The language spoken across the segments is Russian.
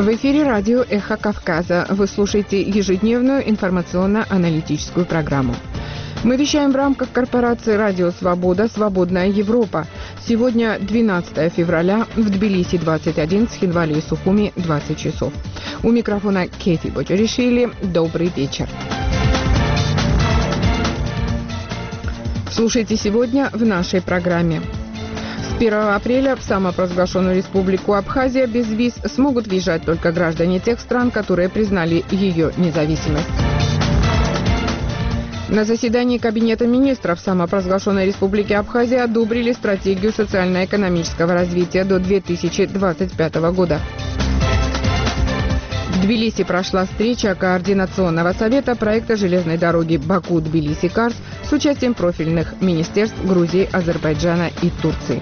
В эфире радио «Эхо Кавказа». Вы слушаете ежедневную информационно-аналитическую программу. Мы вещаем в рамках корпорации «Радио Свобода. Свободная Европа». Сегодня 12 февраля, в Тбилиси 21, Схинвали и Сухуми 20 часов. У микрофона Кэти Боджаришвили. Добрый вечер. Слушайте сегодня в нашей программе. С 1 апреля в самопровозглашенную республику Абхазия без виз смогут въезжать только граждане тех стран, которые признали ее независимость. На заседании Кабинета министров самопровозглашенной республики Абхазия одобрили стратегию социально-экономического развития до 2025 года. В Тбилиси прошла встреча Координационного совета проекта железной дороги Баку-Тбилиси-Карс с участием профильных министерств Грузии, Азербайджана и Турции.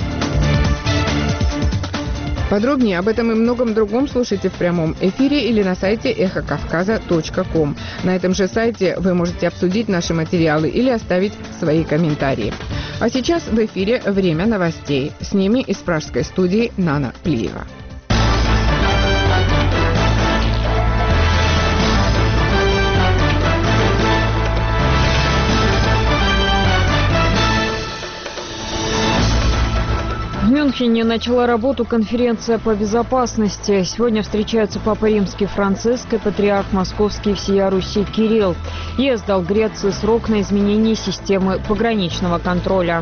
Подробнее об этом и многом другом слушайте в прямом эфире или на сайте эхокавказа.ком. На этом же сайте вы можете обсудить наши материалы или оставить свои комментарии. А сейчас в эфире время новостей. С ними из пражской студии Нана Плиева. В Мюнхене начала работу конференция по безопасности. Сегодня встречаются Папа Римский Франциск и Патриарх Московский всея Руси Кирилл. ЕС дал Греции срок на изменение системы пограничного контроля.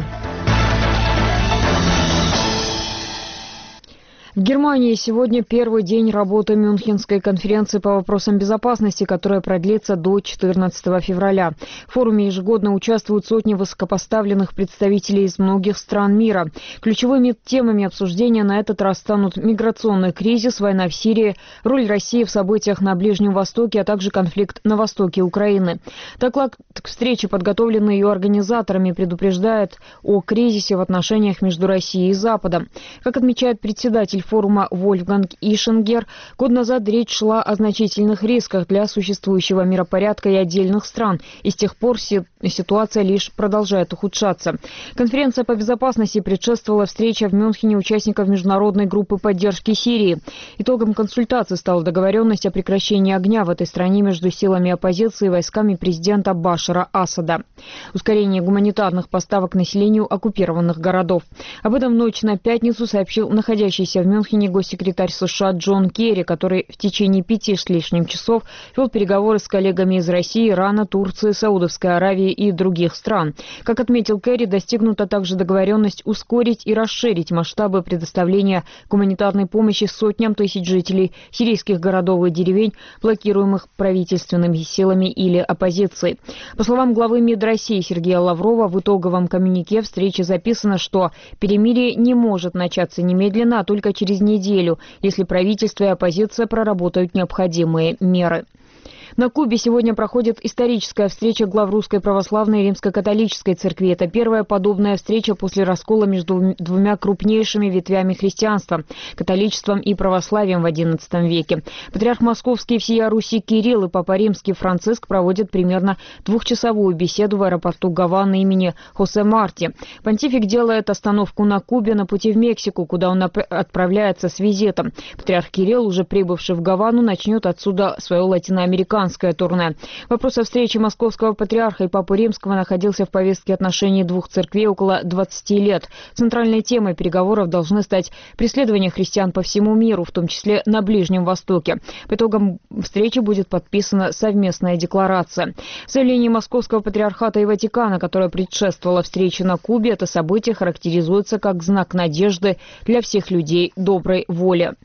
В Германии сегодня первый день работы Мюнхенской конференции по вопросам безопасности, которая продлится до 14 февраля. В форуме ежегодно участвуют сотни высокопоставленных представителей из многих стран мира. Ключевыми темами обсуждения на этот раз станут миграционный кризис, война в Сирии, роль России в событиях на Ближнем Востоке, а также конфликт на востоке Украины. Доклад к встрече, подготовленный ее организаторами, предупреждает о кризисе в отношениях между Россией и Западом. Как отмечает председатель форума Вольфганг Ишингер, год назад речь шла о значительных рисках для существующего миропорядка и отдельных стран, и с тех пор ситуация лишь продолжает ухудшаться. Конференция по безопасности предшествовала встрече в Мюнхене участников международной группы поддержки Сирии. Итогом консультаций стала договоренность о прекращении огня в этой стране между силами оппозиции и войсками президента Башара Асада. Ускорение гуманитарных поставок населению оккупированных городов. Об этом в ночь на пятницу сообщил находящийся в Мюнхене госсекретарь США Джон Керри, который в течение 5 с лишним часов вел переговоры с коллегами из России, Ирана, Турции, Саудовской Аравии и других стран. Как отметил Керри, достигнута также договоренность ускорить и расширить масштабы предоставления гуманитарной помощи сотням тысяч жителей сирийских городов и деревень, блокируемых правительственными силами или оппозицией. По словам главы МИД России Сергея Лаврова, в итоговом коммюнике встречи записано, что перемирие не может начаться немедленно, а только через неделю, если правительство и оппозиция проработают необходимые меры. На Кубе сегодня проходит историческая встреча глав Русской Православной и Римско-католической церкви. Это первая подобная встреча после раскола между двумя крупнейшими ветвями христианства – католичеством и православием в XI веке. Патриарх Московский всея Руси Кирилл и Папа Римский Франциск проводят примерно двухчасовую беседу в аэропорту Гаваны имени Хосе Марти. Понтифик делает остановку на Кубе на пути в Мексику, куда он отправляется с визитом. Патриарх Кирилл, уже прибывший в Гавану, начнет отсюда свое латиноамериканское турне. Вопрос о встрече московского патриарха и Папы Римского находился в повестке отношений двух церквей около 20 лет. Центральной темой переговоров должны стать преследования христиан по всему миру, в том числе на Ближнем Востоке. По итогам встречи будет подписана совместная декларация. Заявление Московского патриархата и Ватикана, которое предшествовало встрече на Кубе, это событие характеризуется как знак надежды для всех людей доброй воли.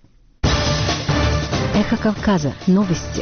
Эхо Кавказа. Новости.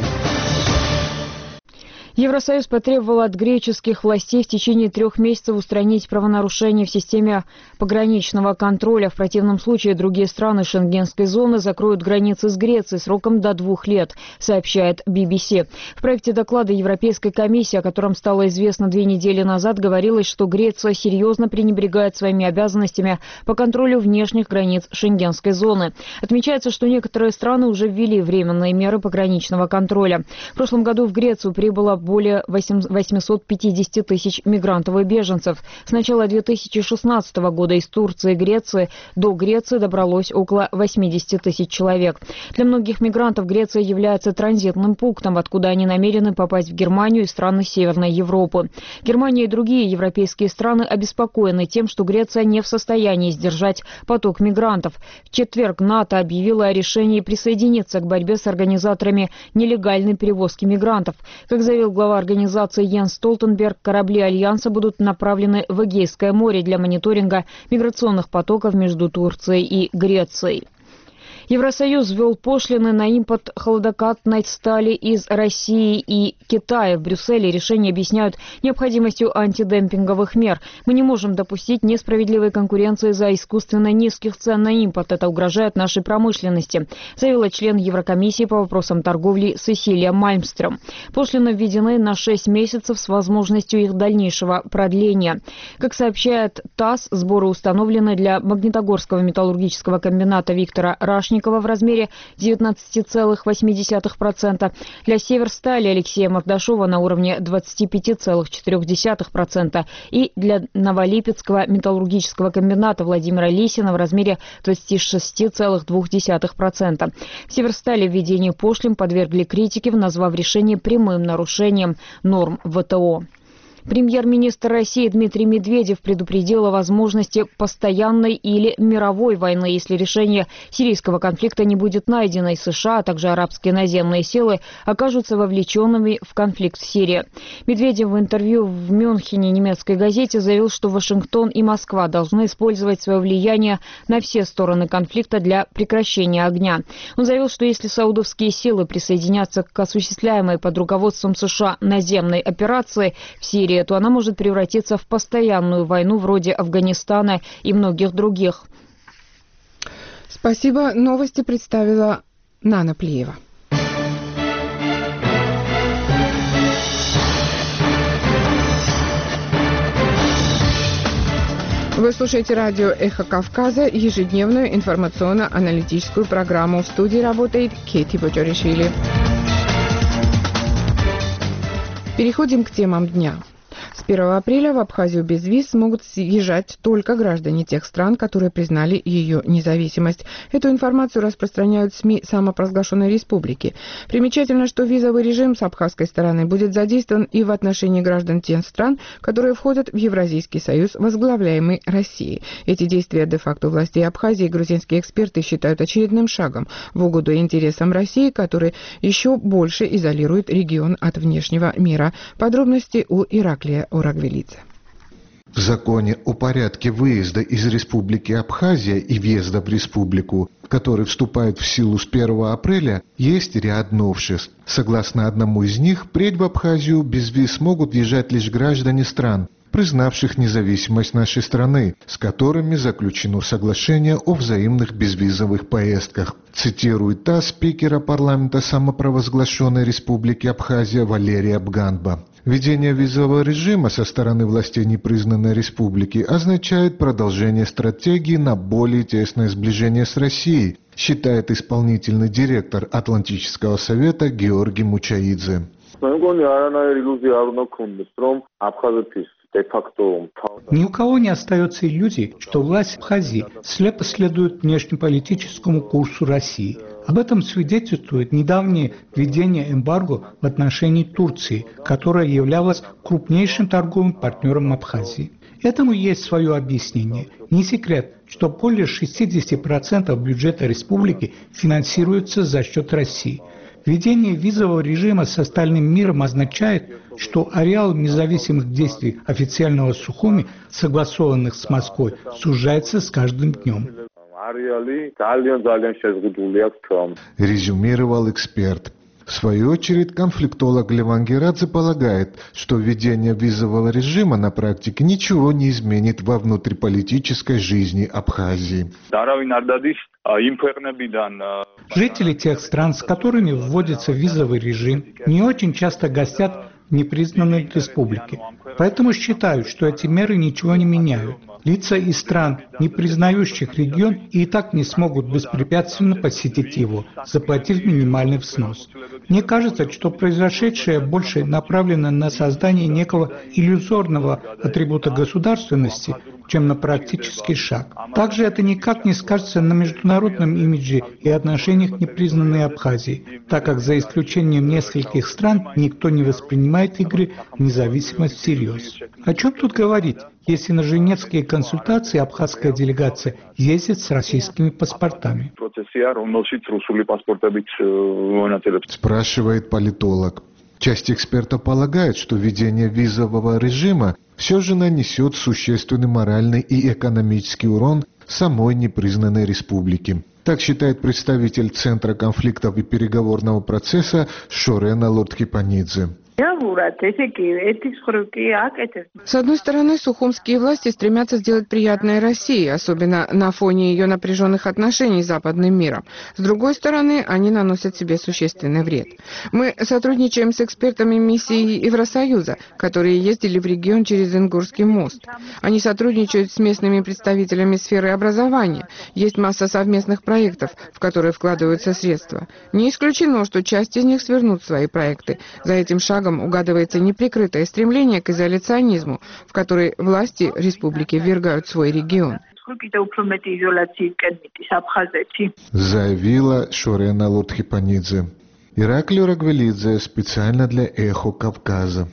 Евросоюз потребовал от греческих властей в течение 3 месяцев устранить правонарушения в системе пограничного контроля. В противном случае другие страны шенгенской зоны закроют границы с Грецией сроком до 2 лет, сообщает BBC. В проекте доклада Европейской комиссии, о котором стало известно 2 недели назад, говорилось, что Греция серьезно пренебрегает своими обязанностями по контролю внешних границ шенгенской зоны. Отмечается, что некоторые страны уже ввели временные меры пограничного контроля. В прошлом году в Грецию прибыло более 850 тысяч мигрантов и беженцев. С начала 2016 года из Турции и Греции до Греции добралось около 80 тысяч человек. Для многих мигрантов Греция является транзитным пунктом, откуда они намерены попасть в Германию и страны Северной Европы. Германия и другие европейские страны обеспокоены тем, что Греция не в состоянии сдержать поток мигрантов. В четверг НАТО объявило о решении присоединиться к борьбе с организаторами нелегальной перевозки мигрантов. Как заявил глава организации Йенс Столтенберг, корабли Альянса будут направлены в Эгейское море для мониторинга миграционных потоков между Турцией и Грецией. Евросоюз ввел пошлины на импорт хладокатной стали из России и Китая. В Брюсселе решение объясняют необходимостью антидемпинговых мер. Мы не можем допустить несправедливой конкуренции за искусственно низких цен на импорт. Это угрожает нашей промышленности, заявила член Еврокомиссии по вопросам торговли Сесилия Мальмстрём. Пошлины введены на 6 месяцев с возможностью их дальнейшего продления. Как сообщает ТАСС, сборы установлены для Магнитогорского металлургического комбината Виктора Рашникова в размере 19,8%, для Северстали Алексея Мордашова на уровне 25,4% и для Новолипецкого металлургического комбината Владимира Лисина в размере 26,2%. В Северстали введение пошлин подвергли критике, назвав решение прямым нарушением норм ВТО. Премьер-министр России Дмитрий Медведев предупредил о возможности постоянной или мировой войны, если решение сирийского конфликта не будет найдено, и США, а также арабские наземные силы окажутся вовлеченными в конфликт в Сирии. Медведев в интервью в Мюнхене немецкой газете заявил, что Вашингтон и Москва должны использовать свое влияние на все стороны конфликта для прекращения огня. Он заявил, что если саудовские силы присоединятся к осуществляемой под руководством США наземной операции в Сирии, то она может превратиться в постоянную войну вроде Афганистана и многих других. Спасибо. Новости представила Нана Плиева. Вы слушаете радио «Эхо Кавказа», ежедневную информационно-аналитическую программу. В студии работает Кети Боджоришвили. Переходим к темам дня. С 1 апреля в Абхазию без виз смогут съезжать только граждане тех стран, которые признали ее независимость. Эту информацию распространяют СМИ самопровозглашенной республики. Примечательно, что визовый режим с абхазской стороны будет задействован и в отношении граждан тех стран, которые входят в Евразийский союз, возглавляемый Россией. Эти действия де-факто властей Абхазии грузинские эксперты считают очередным шагом в угоду интересам России, который еще больше изолирует регион от внешнего мира. Подробности у Ираклия Орагвелидзе. В законе о порядке выезда из Республики Абхазия и въезда в республику, который вступает в силу с 1 апреля, есть ряд новшеств. Согласно одному из них, впредь в Абхазию без виз смогут въезжать лишь граждане стран, признавших независимость нашей страны, с которыми заключено соглашение о взаимных безвизовых поездках. Цитирует ТАСС спикера парламента самопровозглашенной Республики Абхазия Валерия Бганба. Введение визового режима со стороны властей непризнанной республики означает продолжение стратегии на более тесное сближение с Россией, считает исполнительный директор Атлантического совета Георгий Мучаидзе. Ни у кого не остается иллюзий, что власть Абхазии слепо следует внешнеполитическому курсу России. Об этом свидетельствует недавнее введение эмбарго в отношении Турции, которая являлась крупнейшим торговым партнером Абхазии. Этому есть свое объяснение. Не секрет, что более 60% бюджета республики финансируется за счет России. Введение визового режима с остальным миром означает, что ареал независимых действий официального Сухуми, согласованных с Москвой, сужается с каждым днем. Резюмировал эксперт. В свою очередь, конфликтолог Леван Герадзе полагает, что введение визового режима на практике ничего не изменит во внутриполитической жизни Абхазии. Жители тех стран, с которыми вводится визовый режим, не очень часто гостят в непризнанной республике. Поэтому считают, что эти меры ничего не меняют. Лица из стран, не признающих регион, и так не смогут беспрепятственно посетить его, заплатив минимальный взнос. Мне кажется, что произошедшее больше направлено на создание некого иллюзорного атрибута государственности, чем на практический шаг. Также это никак не скажется на международном имидже и отношениях непризнанной Абхазии, так как за исключением нескольких стран никто не воспринимает игры в независимость всерьез. О чем тут говорить, если на женевские консультации абхазская делегация ездит с российскими паспортами? Спрашивает политолог. Часть экспертов полагает, что введение визового режима все же нанесет существенный моральный и экономический урон самой непризнанной республике. Так считает представитель Центра конфликтов и переговорного процесса Шорена Лордхипанидзе. С одной стороны, сухумские власти стремятся сделать приятное России, особенно на фоне ее напряженных отношений с западным миром. С другой стороны, они наносят себе существенный вред. Мы сотрудничаем с экспертами миссии Евросоюза, которые ездили в регион через Ингурский мост. Они сотрудничают с местными представителями сферы образования. Есть масса совместных проектов, в которые вкладываются средства. Не исключено, что часть из них свернут свои проекты. За этим шагом угадывается неприкрытое стремление к изоляционизму, в который власти республики ввергают свой регион. Заявила Шорена Лордхипанидзе. Ираклий Рагвелидзе специально для «Эхо Кавказа».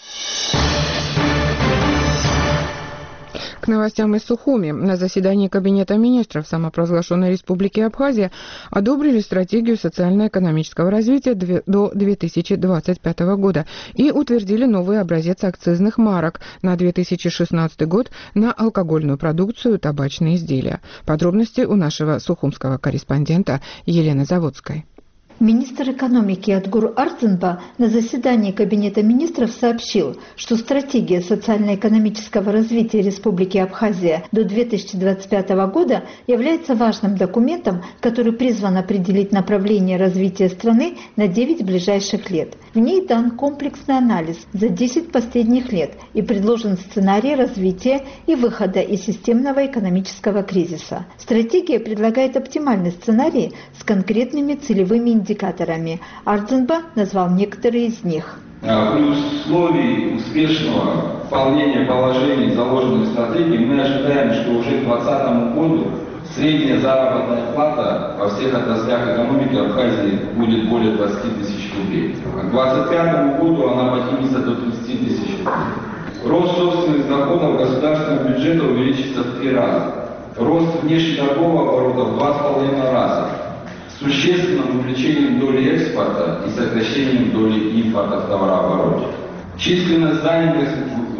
К новостям из Сухуми. На заседании Кабинета министров самопровозглашенной Республики Абхазия одобрили стратегию социально-экономического развития до 2025 года и утвердили новый образец акцизных марок на 2016 год на алкогольную продукцию и табачные изделия. Подробности у нашего сухумского корреспондента Елены Заводской. Министр экономики Адгур Ардзинба на заседании Кабинета министров сообщил, что стратегия социально-экономического развития Республики Абхазия до 2025 года является важным документом, который призван определить направление развития страны на 9 ближайших лет. В ней дан комплексный анализ за 10 последних лет и предложен сценарий развития и выхода из системного экономического кризиса. Стратегия предлагает оптимальный сценарий с конкретными целевыми индикаторами. Ардзинба назвал некоторые из них. При условии успешного выполнения положений, заложенных в стратегии, мы ожидаем, что уже к 2020 году средняя заработная плата во всех отраслях экономики Абхазии будет более 20 тысяч рублей. К 2025 году она поднимется до 30 тысяч рублей. Рост собственных доходов государственного бюджета увеличится в 3 раза. Рост внешнеторгового оборота в 2,5 раза. С существенным увеличением доли экспорта и сокращением доли импорта в товарообороте. Численность занятых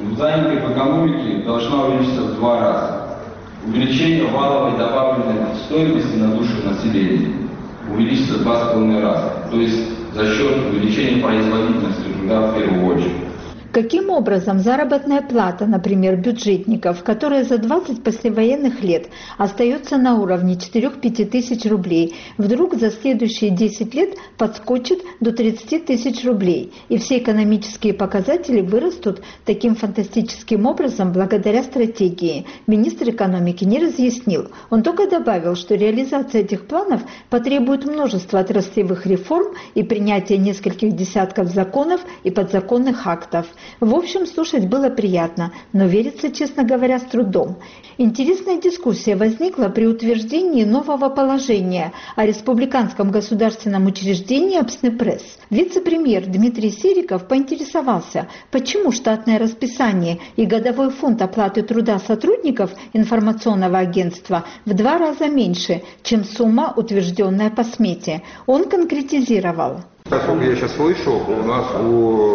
в экономике должна увеличиться в 2 раза. Увеличение валовой добавленной стоимости на душу населения увеличится в 2,5 раза. То есть за счет увеличения производительности труда в первую очередь. Каким образом заработная плата, например, бюджетников, которая за 20 послевоенных лет остается на уровне 4-5 тысяч рублей, вдруг за следующие 10 лет подскочит до 30 тысяч рублей, и все экономические показатели вырастут таким фантастическим образом благодаря стратегии? Министр экономики не разъяснил. Он только добавил, что реализация этих планов потребует множества отраслевых реформ и принятия нескольких десятков законов и подзаконных актов. В общем, слушать было приятно, но верится, честно говоря, с трудом. Интересная дискуссия возникла при утверждении нового положения о республиканском государственном учреждении «Апснепресс». Вице-премьер Дмитрий Сериков поинтересовался, почему штатное расписание и годовой фонд оплаты труда сотрудников информационного агентства в 2 раза меньше, чем сумма, утвержденная по смете. Он конкретизировал. Насколько я сейчас слышу, у нас у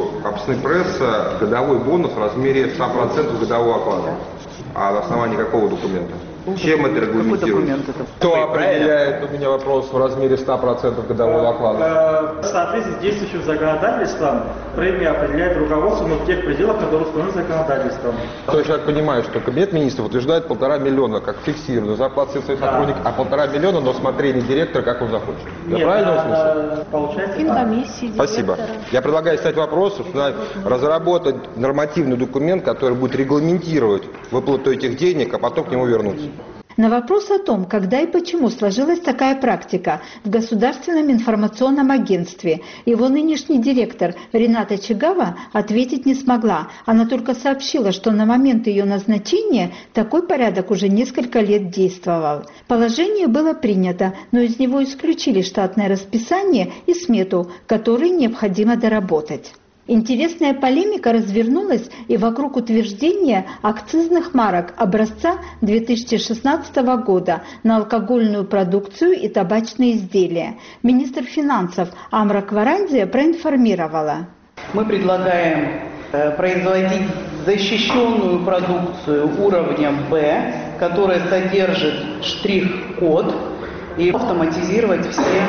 Апснепресса годовой бонус в размере 100% годового оклада. А на основании какого документа? Чем это регламентируется? Кто определяет, у меня вопрос, в размере 100% годового оклада? В соответствии с действующим законодательством премия определяет руководство, но в тех пределах, которые установлены законодательством. То есть я понимаю, что Кабинет министров утверждает 1,5 миллиона как фиксированную зарплату своих сотрудников, а 1,5 миллиона на усмотрение директора, как он захочет. Я правильно услышал? Получается, Финкомиссии, Спасибо. Я предлагаю ставить вопрос, что разработать нормативный документ, который будет регламентировать выплату этих денег, а потом к нему вернуться. На вопрос о том, когда и почему сложилась такая практика в Государственном информационном агентстве, его нынешний директор Рената Чигава ответить не смогла. Она только сообщила, что на момент ее назначения такой порядок уже несколько лет действовал. Положение было принято, но из него исключили штатное расписание и смету, которые необходимо доработать. Интересная полемика развернулась и вокруг утверждения акцизных марок образца 2016 года на алкогольную продукцию и табачные изделия. Министр финансов Амра Кваранзия проинформировала. Мы предлагаем производить защищенную продукцию уровня Б, которая содержит штрих-код, и автоматизировать все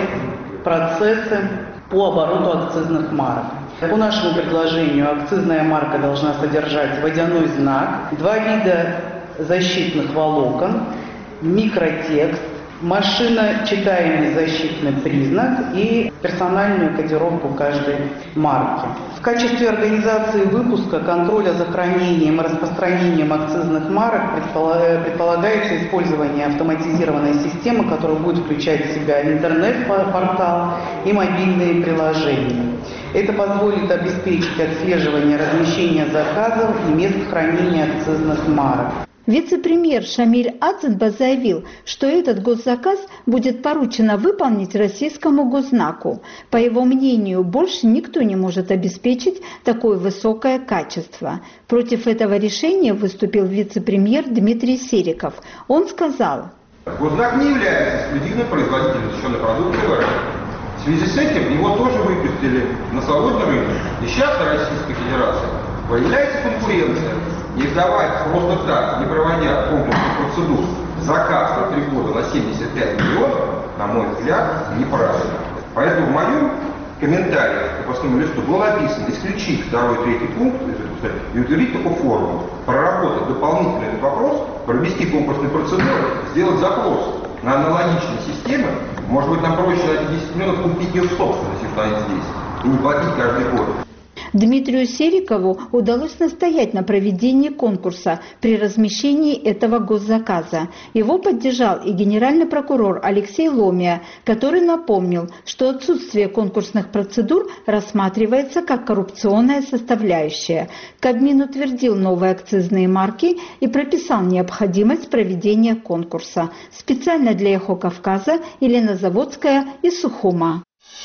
процессы по обороту акцизных марок. По нашему предложению акцизная марка должна содержать водяной знак, 2 вида защитных волокон, микротекст, машиночитаемый защитный признак и персональную кодировку каждой марки. В качестве организации выпуска, контроля за хранением и распространением акцизных марок предполагается использование автоматизированной системы, которая будет включать в себя интернет-портал и мобильные приложения. Это позволит обеспечить отслеживание размещения заказов и мест хранения акцизных марок. Вице-премьер Шамиль Аценба заявил, что этот госзаказ будет поручено выполнить российскому госзнаку. По его мнению, больше никто не может обеспечить такое высокое качество. Против этого решения выступил вице-премьер Дмитрий Сериков. Он сказал: Госзнак не является эксклюзивным производителем защищенной продукции в РФ. В связи с этим его тоже выпустили на свободный рынок. И сейчас в Российской Федерации появляется конкуренция. Не сдавать просто так, не проводя конкурсных процедур, заказ на 3 года на 75 миллионов, на мой взгляд, неправильно. Поэтому в моем комментарии к крепостному листу было написано исключить 2 и 3 пункт и утвердить такую форму. Проработать дополнительно этот вопрос, провести конкурсные процедуры, сделать запрос на аналогичные системы. Может быть, нам проще на эти 10 миллионов купить ее в собственность, если они здесь, и не платить каждый год. Дмитрию Серикову удалось настоять на проведении конкурса при размещении этого госзаказа. Его поддержал и генеральный прокурор Алексей Ломия, который напомнил, что отсутствие конкурсных процедур рассматривается как коррупционная составляющая. Кабмин утвердил новые акцизные марки и прописал необходимость проведения конкурса. Специально для «Эхо Кавказа» Елена Заводская из Сухума.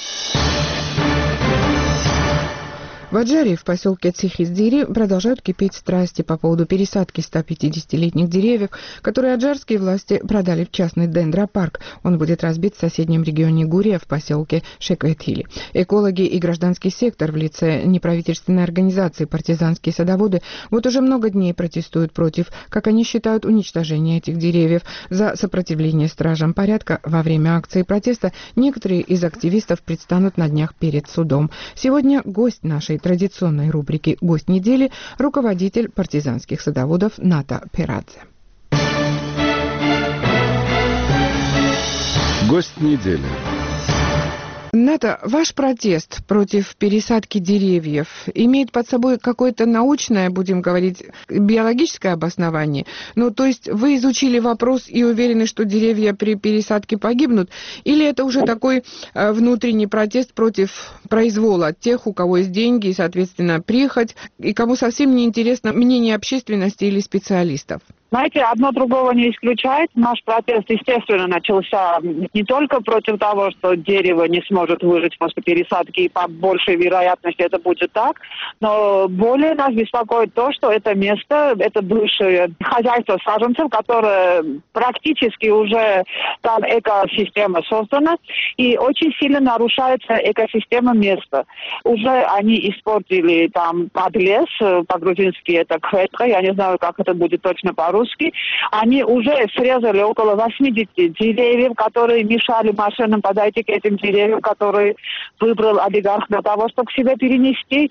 В Аджаре, в поселке Цихиздири, продолжают кипеть страсти по поводу пересадки 150-летних деревьев, которые аджарские власти продали в частный дендропарк. Он будет разбит в соседнем регионе Гурия в поселке Шекветхили. Экологи и гражданский сектор в лице неправительственной организации «Партизанские садоводы» вот уже много дней протестуют против, как они считают, уничтожения этих деревьев. За сопротивление стражам порядка во время акции протеста некоторые из активистов предстанут на днях перед судом. Сегодня гость нашей традиционной рубрики «Гость недели» — руководитель партизанских садоводов Ната Перадзе. Гость недели. Ната, ваш протест против пересадки деревьев имеет под собой какое-то научное, будем говорить, биологическое обоснование? Ну, то есть вы изучили вопрос и уверены, что деревья при пересадке погибнут? Или это уже такой внутренний протест против произвола тех, у кого есть деньги и, соответственно, прихоть, и кому совсем не интересно мнение общественности или специалистов? Знаете, одно другого не исключает. Наш протест, естественно, начался не только против того, что дерево не сможет выжить после пересадки, и по большей вероятности это будет так, но более нас беспокоит то, что это место, это бывшее хозяйство саженцев, которое практически уже там экосистема создана, и очень сильно нарушается экосистема места. Уже они испортили там подлес, по-грузински это кветка, я не знаю, как это будет точно по-русски, нагрузки. Они уже срезали около 80 деревьев, которые мешали машинам подойти к этим деревьям, которые выбрал олигарх для того, чтобы к себе перенести.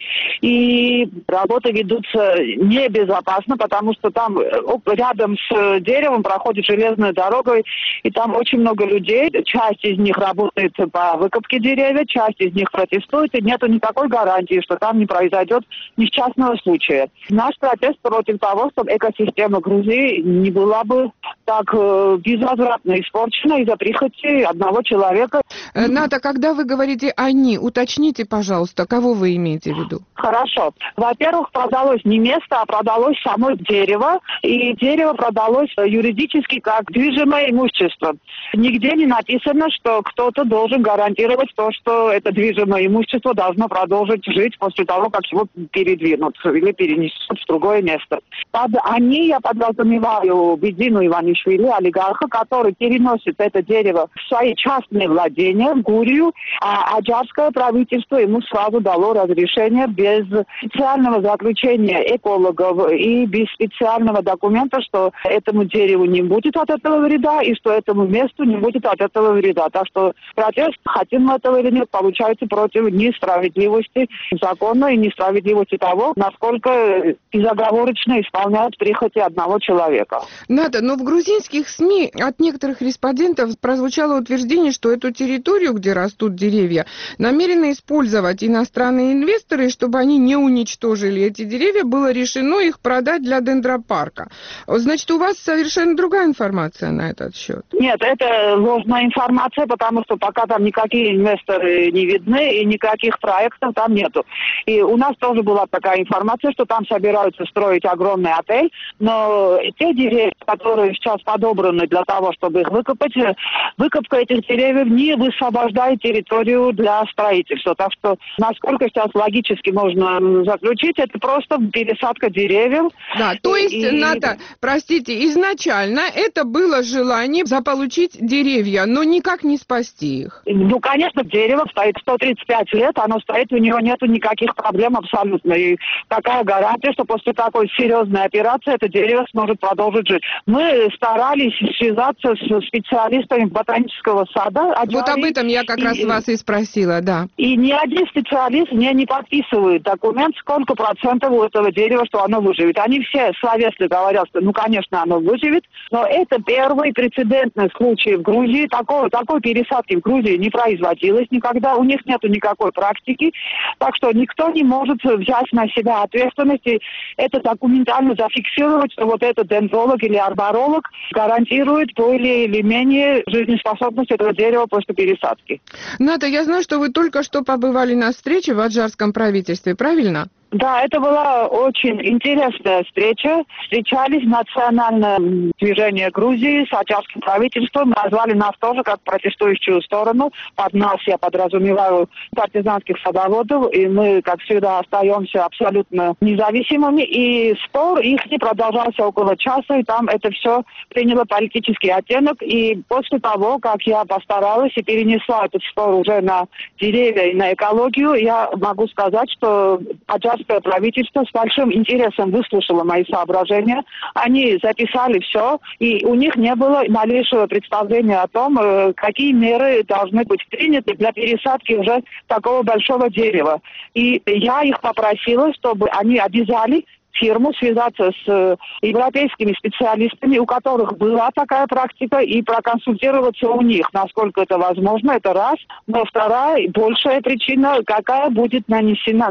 И работы ведутся небезопасно, потому что там рядом с деревом проходит железная дорога, и там очень много людей. Часть из них работает по выкопке деревьев, часть из них протестует, и нету никакой гарантии, что там не произойдет несчастного случая. Наш протест против того, чтобы экосистема Грузии не была бы так безвозвратно испорчена из-за прихоти одного человека. Ната, когда вы говорите «они», уточните, пожалуйста, кого вы имеете в виду? Хорошо. Во-первых, продалось не место, а продалось само дерево. И дерево продалось юридически как движимое имущество. Нигде не написано, что кто-то должен гарантировать то, что это движимое имущество должно продолжить жить после того, как его передвинут или перенесут в другое место. Под «они» я подразумеваю Бедзину Иванишвили, олигарха, который переносит это дерево в свои частные владения, в Гурию, а аджарское правительство ему сразу дало разрешение без специального заключения экологов и без специального документа, что этому дереву не будет от этого вреда и что этому месту не будет от этого вреда. Так что протест, хотим мы этого или нет, получается против несправедливости закона и несправедливости того, насколько безоговорочно исполняют прихоти одного человека. Ната, но в грузинских СМИ от некоторых респондентов прозвучало утверждение, что эту территорию, где растут деревья, намерены использовать иностранные инвесторы, чтобы они не уничтожили эти деревья, было решено их продать для дендропарка. Значит, у вас совершенно другая информация на этот счет? Нет, это ложная информация, потому что пока там никакие инвесторы не видны и никаких проектов там нету. И у нас тоже была такая информация, что там собираются строить огромный отель, но те деревья, которые сейчас подобраны для того, чтобы их выкопать, выкопка этих деревьев не высвобождает территорию для строительства. Так что, насколько сейчас логически можно заключить, это просто пересадка деревьев. Да, то есть, Ната, простите, изначально это было желание заполучить деревья, но никак не спасти их. Ну, конечно, дерево стоит 135 лет, оно стоит, у него нету никаких проблем абсолютно. И какая гарантия, что после такой серьезной операции это дерево сможет продолжить жить? Мы старались связаться с специалистами ботанического сада. Вот об этом я как раз вас и спросила, да. И ни один специалист мне не подписывает документ, сколько процентов у этого дерева, что оно выживет. Они все словесно говорят, что, ну, конечно, оно выживет, но это первый прецедентный случай в Грузии. Такой пересадки в Грузии не производилось никогда, у них нету никакой практики, так что никто не может взять на себя ответственность и это документально зафиксировать, что вот этот дендролог или арборолог гарантирует более или менее жизнеспособность этого дерева после пересадки. Ната, я знаю, что вы только что побывали на встрече в аджарском правительстве, правильно? Да, это была очень интересная встреча. Встречались национальное движение Грузии с аджарским правительством. Назвали нас тоже как протестующую сторону. Под нас я подразумеваю партизанских садоводов. И мы, как всегда, остаемся абсолютно независимыми. И спор их не продолжался около часа. И там это все приняло политический оттенок. И после того, как я постаралась и перенесла этот спор уже на деревья и на экологию, я могу сказать, что аджарское правительство с большим интересом выслушало мои соображения. Они записали все, и у них не было малейшего представления о том, какие меры должны быть приняты для пересадки уже такого большого дерева. И я их попросила, чтобы они обязали фирму связаться с европейскими специалистами, у которых была такая практика, и проконсультироваться у них, насколько это возможно, это раз. Но вторая, большая причина, какой будет нанесен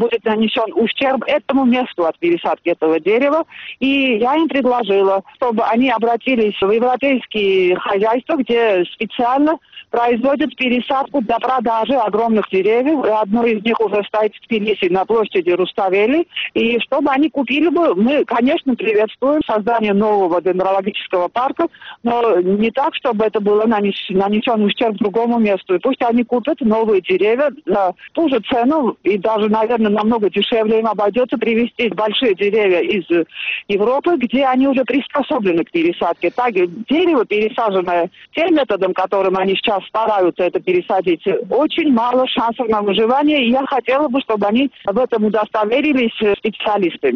ущерб этому месту от пересадки этого дерева. И я им предложила, чтобы они обратились в европейские хозяйства, где специально производят пересадку для продажи огромных деревьев. Одно из них уже стоит в Тбилиси на площади Руставели. И чтобы они купили бы, мы, конечно, приветствуем создание нового дендрологического парка, но не так, чтобы это было нанесен ущерб другому месту. И пусть они купят новые деревья за ту же цену, и даже, наверное, намного дешевле им обойдется привезти большие деревья из Европы, где они уже приспособлены к пересадке. Так, дерево, пересаженное тем методом, которым они сейчас стараются это пересадить, очень мало шансов на выживание, и я хотела бы, чтобы они в этом удостоверились специалистами.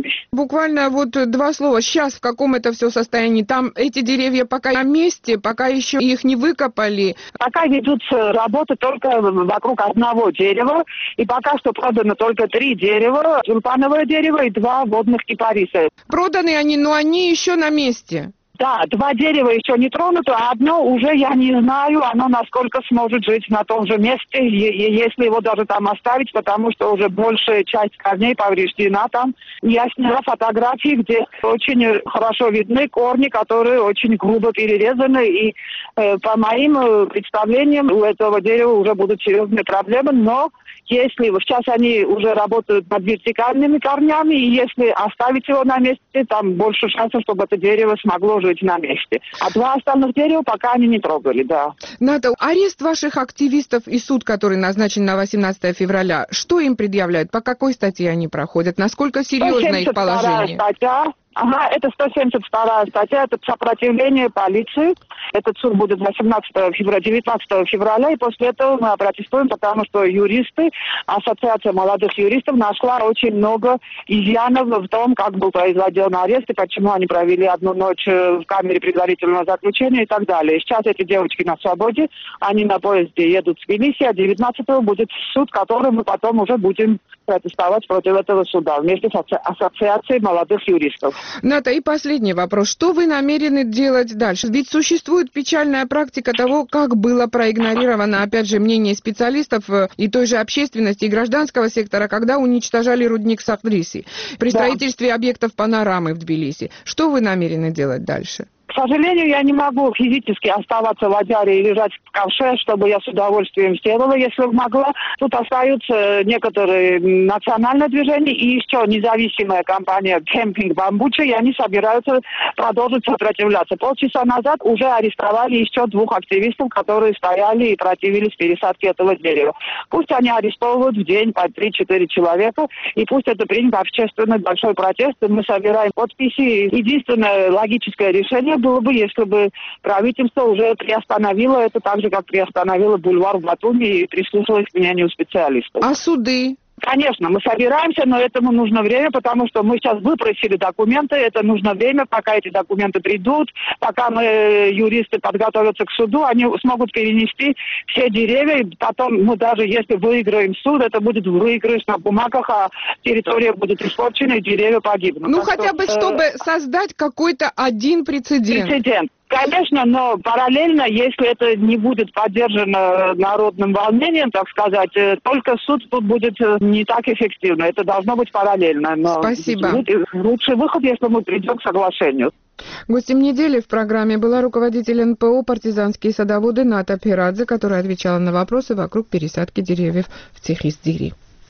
деревьями. Буквально вот 2 слова. Сейчас в каком это все состоянии? Там эти деревья пока на месте, пока еще их не выкопали? Пока ведутся работы только вокруг одного дерева, и пока что продано только 3 дерева, тюльпановое дерево и 2 водных кипариса. Проданы они, но они еще на месте. Да, 2 дерева еще не тронуты, а одно уже я не знаю, оно насколько сможет жить на том же месте, если его даже там оставить, потому что уже большая часть корней повреждена там. Я сняла фотографии, где очень хорошо видны корни, которые очень грубо перерезаны, и по моим представлениям у этого дерева уже будут серьезные проблемы, но если сейчас они уже работают над вертикальными корнями, и если оставить его на месте, там больше шансов, чтобы это дерево смогло жить на месте. А 2 остальных дерева пока они не трогали, да. Ната, арест ваших активистов и суд, который назначен на 18 февраля, что им предъявляют? По какой статье они проходят? Насколько серьезно их положение? Статья. Ага, это 172 статья, это сопротивление полиции. Этот суд будет 19 февраля, и после этого мы протестуем, потому что юристы, Ассоциация молодых юристов нашла очень много изъянов в том, как был произведен арест, и почему они провели 1 ночь в камере предварительного заключения и так далее. Сейчас эти девочки на свободе, они на поезде едут в Тбилиси, а 19-го будет суд, который мы потом уже будем протестовать против этого суда вместе с Ассоциацией молодых юристов. Ната, и последний вопрос. Что вы намерены делать дальше? Ведь существует печальная практика того, как было проигнорировано, опять же, мнение специалистов и той же общественности, и гражданского сектора, когда уничтожали рудник Сахдриси при строительстве объектов панорамы в Тбилиси. Что вы намерены делать дальше? К сожалению, я не могу физически оставаться в Аджаре и лежать в ковше, чтобы я с удовольствием сделала, если бы могла. Тут остаются некоторые национальные движения и еще независимая компания «Кемпинг Бамбуча», и они собираются продолжить сопротивляться. Полчаса назад уже арестовали еще 2 активистов, которые стояли и противились пересадке этого дерева. Пусть они арестовывают в день по 3-4 человека, и пусть это принято общественный большой протест, и мы собираем подписи. Единственное логическое решение было бы, если бы правительство уже приостановило это так же, как приостановило бульвар в Батуми и прислушалось к мнению специалистов. А суды? Конечно, мы собираемся, но этому нужно время, потому что мы сейчас выпросили документы, это нужно время, пока эти документы придут, пока мы, юристы, подготовятся к суду, они смогут перенести все деревья, и потом мы даже если выиграем суд, это будет выигрыш на бумагах, а территория будет испорчена, и деревья погибнут. Ну, хотя бы, чтобы создать какой-то один прецедент. Прецедент. Конечно, но параллельно, если это не будет поддержано народным волнением, так сказать, только суд тут будет не так эффективно. Это должно быть параллельно. Но спасибо. Лучший выход, если мы придем к соглашению. Гостем недели в программе была руководитель НПО «Партизанские садоводы» Ната Пирадзе, которая отвечала на вопросы вокруг пересадки деревьев в Цехис-Дири.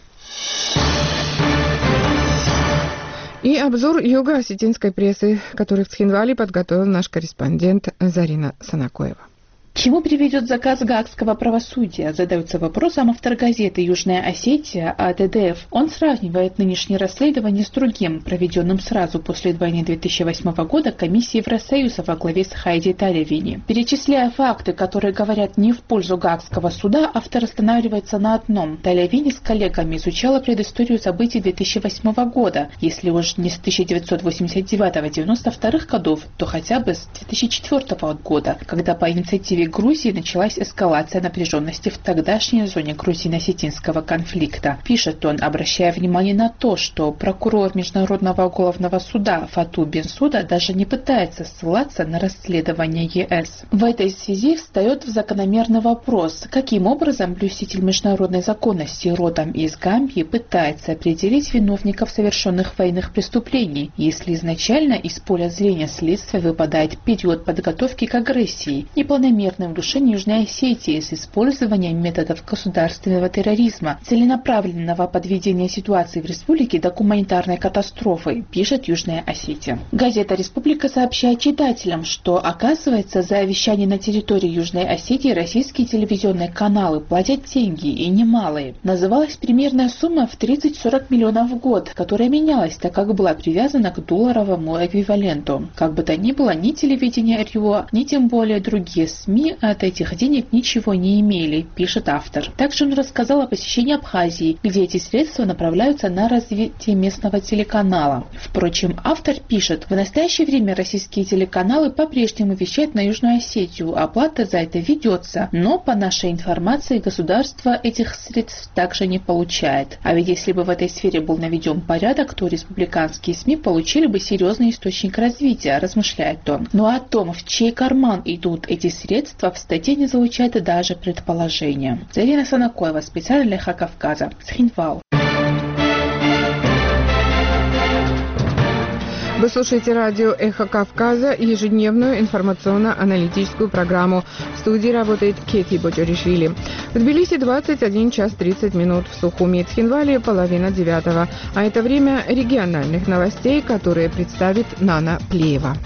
И обзор юго-осетинской прессы, который в Цхинвале подготовил наш корреспондент Зарина Санакоева. Чему приведет заказ гаагского правосудия, задается вопросом автор газеты «Южная Осетия» АТДФ. Он сравнивает нынешнее расследование с другим, проведенным сразу после войны 2008 года комиссией Евросоюза во главе с Хайди Талевини. Перечисляя факты, которые говорят не в пользу гаагского суда, автор останавливается на одном. Талевини с коллегами изучала предысторию событий 2008 года, если уж не с 1989-92 годов, то хотя бы с 2004 года, когда по инициативе Грузии началась эскалация напряженности в тогдашней зоне грузино-осетинского конфликта. Пишет он, обращая внимание на то, что прокурор Международного уголовного суда Фату Бенсуда даже не пытается ссылаться на расследование ЕС. В этой связи встает закономерный вопрос, каким образом блюститель международной законности родом из Гамбии пытается определить виновников совершенных военных преступлений, если изначально из поля зрения следствия выпадает период подготовки к агрессии, непланомерное удушение Южной Осетии с использованием методов государственного терроризма, целенаправленного подведения ситуации в республике до гуманитарной катастрофы, пишет Южная Осетия. Газета «Республика» сообщает читателям, что, оказывается, за вещание на территории Южной Осетии российские телевизионные каналы платят деньги, и немалые. Называлась примерная сумма в 30-40 миллионов в год, которая менялась, так как была привязана к долларовому эквиваленту. Как бы то ни было, ни телевидение РИО, ни тем более другие СМИ они от этих денег ничего не имели, пишет автор. Также он рассказал о посещении Абхазии, где эти средства направляются на развитие местного телеканала. Впрочем, автор пишет, в настоящее время российские телеканалы по-прежнему вещают на Южную Осетию, оплата за это ведется, но по нашей информации государство этих средств также не получает. А ведь если бы в этой сфере был наведен порядок, то республиканские СМИ получили бы серьезный источник развития, размышляет он. Но о том, в чей карман идут эти средства, в статье не звучат даже предположения. Зарина Санакоева, специально для «Эхо Кавказа», Цхинвал. Вы слушаете радио «Эхо Кавказа», ежедневную информационно-аналитическую программу. В студии работает Кети Боджоришвили. В Тбилиси 21 час 30 минут, в Сухуми и Цхинвале 8:30. А это время региональных новостей, которые представит Нана Плеева.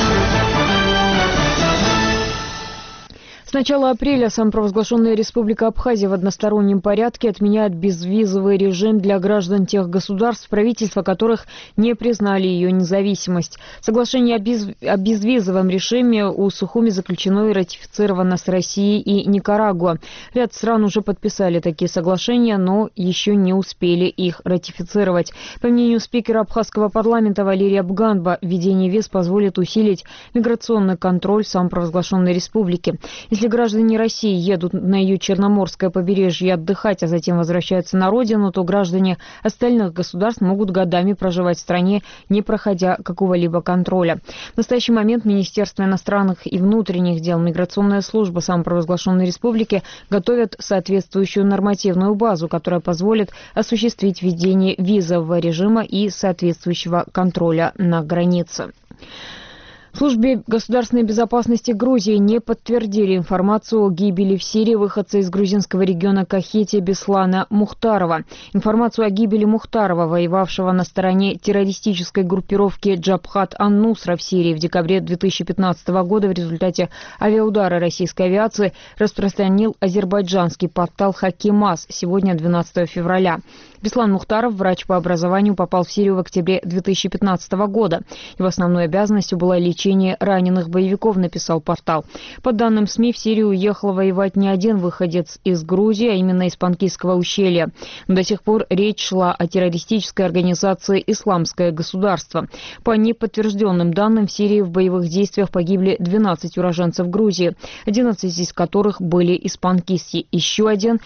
С начала апреля самопровозглашенная Республика Абхазия в одностороннем порядке отменяет безвизовый режим для граждан тех государств, правительства которых не признали ее независимость. Соглашение о безвизовом режиме у Сухуми заключено и ратифицировано с Россией и Никарагуа. Ряд стран уже подписали такие соглашения, но еще не успели их ратифицировать. По мнению спикера абхазского парламента Валерия Бганба, введение виз позволит усилить миграционный контроль самопровозглашенной республики. Если граждане России едут на ее Черноморское побережье отдыхать, а затем возвращаются на родину, то граждане остальных государств могут годами проживать в стране, не проходя какого-либо контроля. В настоящий момент Министерство иностранных и внутренних дел, Миграционная служба самопровозглашенной республики готовят соответствующую нормативную базу, которая позволит осуществить введение визового режима и соответствующего контроля на границе. В службе государственной безопасности Грузии не подтвердили информацию о гибели в Сирии выходца из грузинского региона Кахетия Беслана Мухтарова. Информацию о гибели Мухтарова, воевавшего на стороне террористической группировки Джабхат ан-Нусра в Сирии в декабре 2015 года в результате авиаудара российской авиации, распространил азербайджанский портал Хакимас сегодня, 12 февраля. Беслан Мухтаров, врач по образованию, попал в Сирию в октябре 2015 года. Его основной обязанностью было лечение раненых боевиков, написал портал. По данным СМИ, в Сирию уехал воевать не один выходец из Грузии, а именно из Панкисского ущелья. Но до сих пор речь шла о террористической организации «Исламское государство». По неподтвержденным данным, в Сирии в боевых действиях погибли 12 уроженцев Грузии, 11 из которых были из Панкисси. Еще один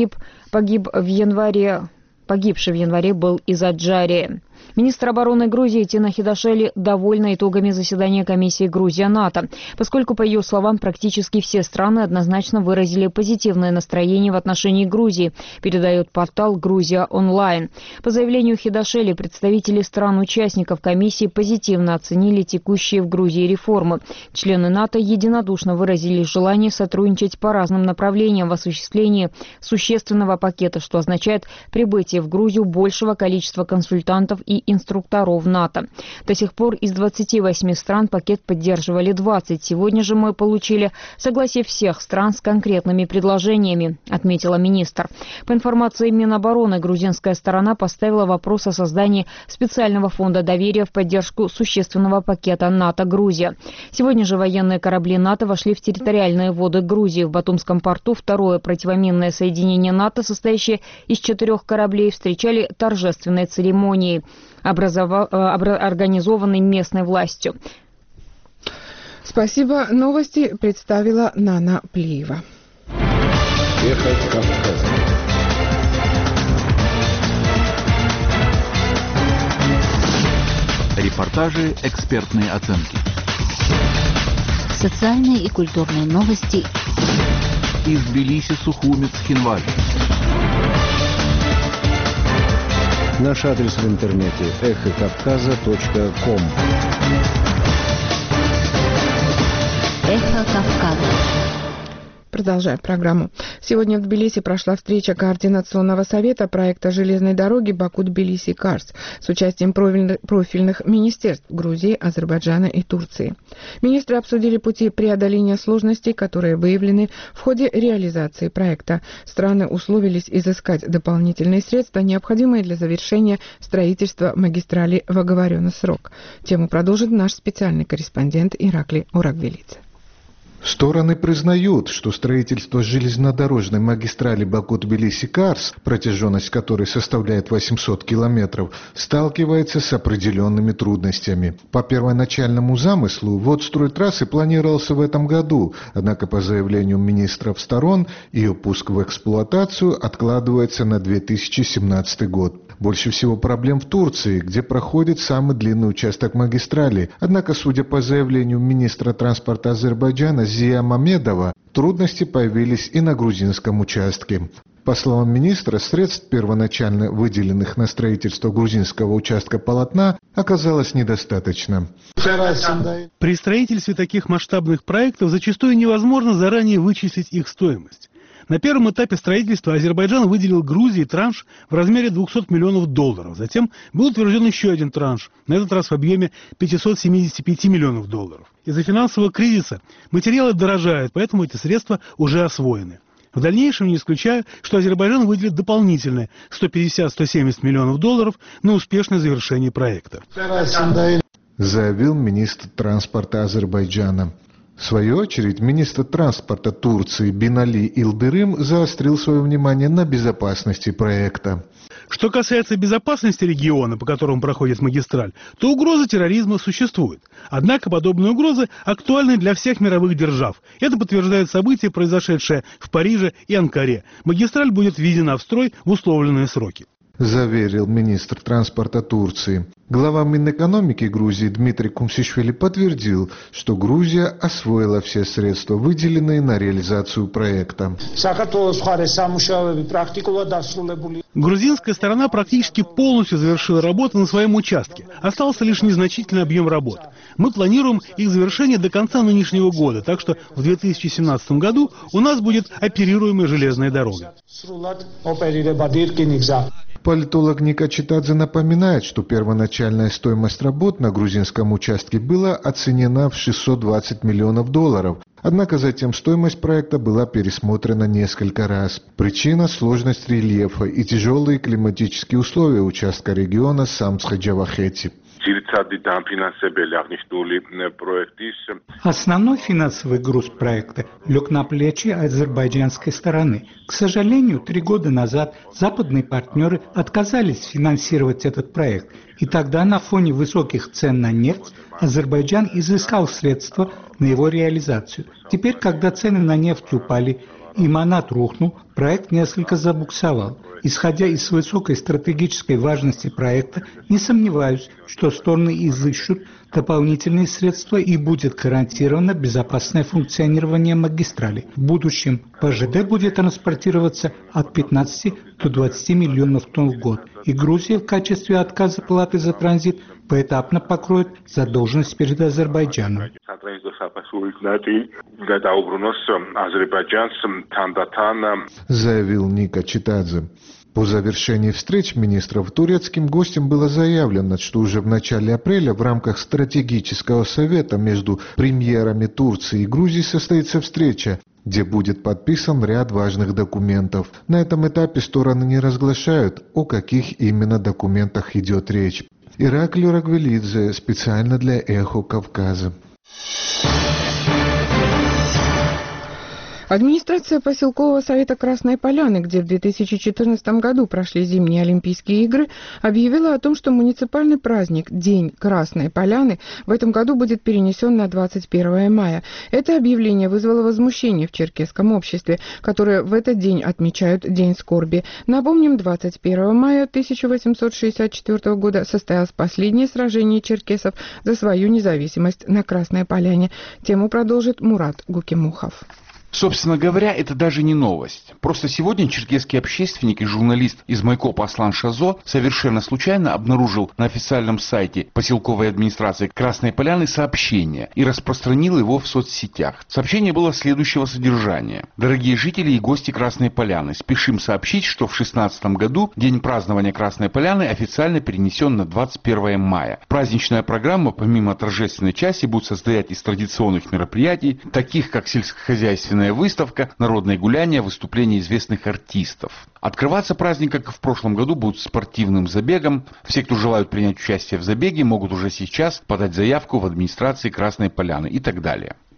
погибший в январе был из Аджарии. Министр обороны Грузии Тина Хидашели довольна итогами заседания комиссии Грузия-НАТО, поскольку, по ее словам, практически все страны однозначно выразили позитивное настроение в отношении Грузии, передает портал «Грузия онлайн». По заявлению Хидашели, представители стран-участников комиссии позитивно оценили текущие в Грузии реформы. Члены НАТО единодушно выразили желание сотрудничать по разным направлениям в осуществлении существенного пакета, что означает прибытие в Грузию большего количества консультантов и инструкторов НАТО. До сих пор из 28 стран пакет поддерживали 20. Сегодня же мы получили согласие всех стран с конкретными предложениями, отметила министр. По информации Минобороны, грузинская сторона поставила вопрос о создании специального фонда доверия в поддержку существенного пакета НАТО-Грузия. Сегодня же военные корабли НАТО вошли в территориальные воды Грузии. В Батумском порту второе противоминное соединение НАТО, состоящее из 4 кораблей, встречали торжественной церемонией, организованной местной властью. Спасибо. Новости представила Нана Плеева. Эхо Кавказа. Репортажи, экспертные оценки. Социальные и культурные новости. Из Тбилиси, Сухуми, Цхинвали. Наш адрес в интернете эхокавказа.ком. Эхо Кавказа. Продолжаем программу. Сегодня в Тбилиси прошла встреча Координационного совета проекта железной дороги Баку-Тбилиси-Карс с участием профильных министерств Грузии, Азербайджана и Турции. Министры обсудили пути преодоления сложностей, которые выявлены в ходе реализации проекта. Страны условились изыскать дополнительные средства, необходимые для завершения строительства магистрали в оговоренный срок. Тему продолжит наш специальный корреспондент Иракли Урагвелидзе. Стороны признают, что строительство железнодорожной магистрали Баку-Тбилиси-Карс, протяженность которой составляет 800 километров, сталкивается с определенными трудностями. По первоначальному замыслу ввод стройтрассы планировался в этом году, однако по заявлению министров сторон ее пуск в эксплуатацию откладывается на 2017 год. Больше всего проблем в Турции, где проходит самый длинный участок магистрали. Однако, судя по заявлению министра транспорта Азербайджана Зия Мамедова, трудности появились и на грузинском участке. По словам министра, средств, первоначально выделенных на строительство грузинского участка полотна, оказалось недостаточно. При строительстве таких масштабных проектов зачастую невозможно заранее вычислить их стоимость. На первом этапе строительства Азербайджан выделил Грузии транш в размере $200 миллионов. Затем был утвержден еще один транш, на этот раз в объеме $575 миллионов. Из-за финансового кризиса материалы дорожают, поэтому эти средства уже освоены. В дальнейшем не исключаю, что Азербайджан выделит дополнительные $150-170 миллионов на успешное завершение проекта. Заявил министр транспорта Азербайджана. В свою очередь, министр транспорта Турции Бинали Илдырым заострил свое внимание на безопасности проекта. Что касается безопасности региона, по которому проходит магистраль, то угроза терроризма существует. Однако подобные угрозы актуальны для всех мировых держав. Это подтверждают события, произошедшие в Париже и Анкаре. Магистраль будет введена в строй в условленные сроки. Заверил министр транспорта Турции. Глава Минэкономики Грузии Дмитрий Кумсишвили подтвердил, что Грузия освоила все средства, выделенные на реализацию проекта. Грузинская сторона практически полностью завершила работу на своем участке. Остался лишь незначительный объем работ. Мы планируем их завершение до конца нынешнего года, так что в 2017 году у нас будет оперируемая железная дорога. Политолог Ника Читадзе напоминает, что первоначальная стоимость работ на грузинском участке была оценена в $620 миллионов. Однако затем стоимость проекта была пересмотрена несколько раз. Причина – сложность рельефа и тяжелые климатические условия участка региона Самсха-Джавахети. Основной финансовый груз проекта лег на плечи азербайджанской стороны. К сожалению, 3 года назад западные партнеры отказались финансировать этот проект. И тогда на фоне высоких цен на нефть Азербайджан изыскал средства на его реализацию. Теперь, когда цены на нефть упали и манат рухнул, проект несколько забуксовал. Исходя из высокой стратегической важности проекта, не сомневаюсь, что стороны изыщут дополнительные средства и будет гарантировано безопасное функционирование магистрали. В будущем ПЖД будет транспортироваться от 15 до 20 миллионов тонн в год, и Грузия в качестве отказа платы за транзит поэтапно покроет задолженность перед Азербайджаном. Заявил Ника Читадзе. По завершении встреч министров турецким гостям было заявлено, что уже в начале апреля в рамках стратегического совета между премьерами Турции и Грузии состоится встреча, где будет подписан ряд важных документов. На этом этапе стороны не разглашают, о каких именно документах идет речь. Ираклий Рагвелидзе, специально для «Эхо Кавказа». Администрация поселкового совета Красной Поляны, где в 2014 году прошли зимние Олимпийские игры, объявила о том, что муниципальный праздник День Красной Поляны в этом году будет перенесен на 21 мая. Это объявление вызвало возмущение в черкесском обществе, которое в этот день отмечают День скорби. Напомним, 21 мая 1864 года состоялось последнее сражение черкесов за свою независимость на Красной Поляне. Тему продолжит Мурат Гукимухов. Собственно говоря, это даже не новость. Просто сегодня черкесский общественник и журналист из Майкопа Аслан Шазо совершенно случайно обнаружил на официальном сайте поселковой администрации Красной Поляны сообщение и распространил его в соцсетях. Сообщение было следующего содержания. Дорогие жители и гости Красной Поляны, спешим сообщить, что в 2016 году день празднования Красной Поляны официально перенесен на 21 мая. Праздничная программа, помимо торжественной части, будет состоять из традиционных мероприятий, таких как сельскохозяйственная выставка, народные гуляния, выступления известных артистов. Открываться праздник, как и в прошлом году, будет спортивным забегом. Все, кто желают принять участие в забеге, могут уже сейчас подать заявку в администрации Красной Поляны и так далее.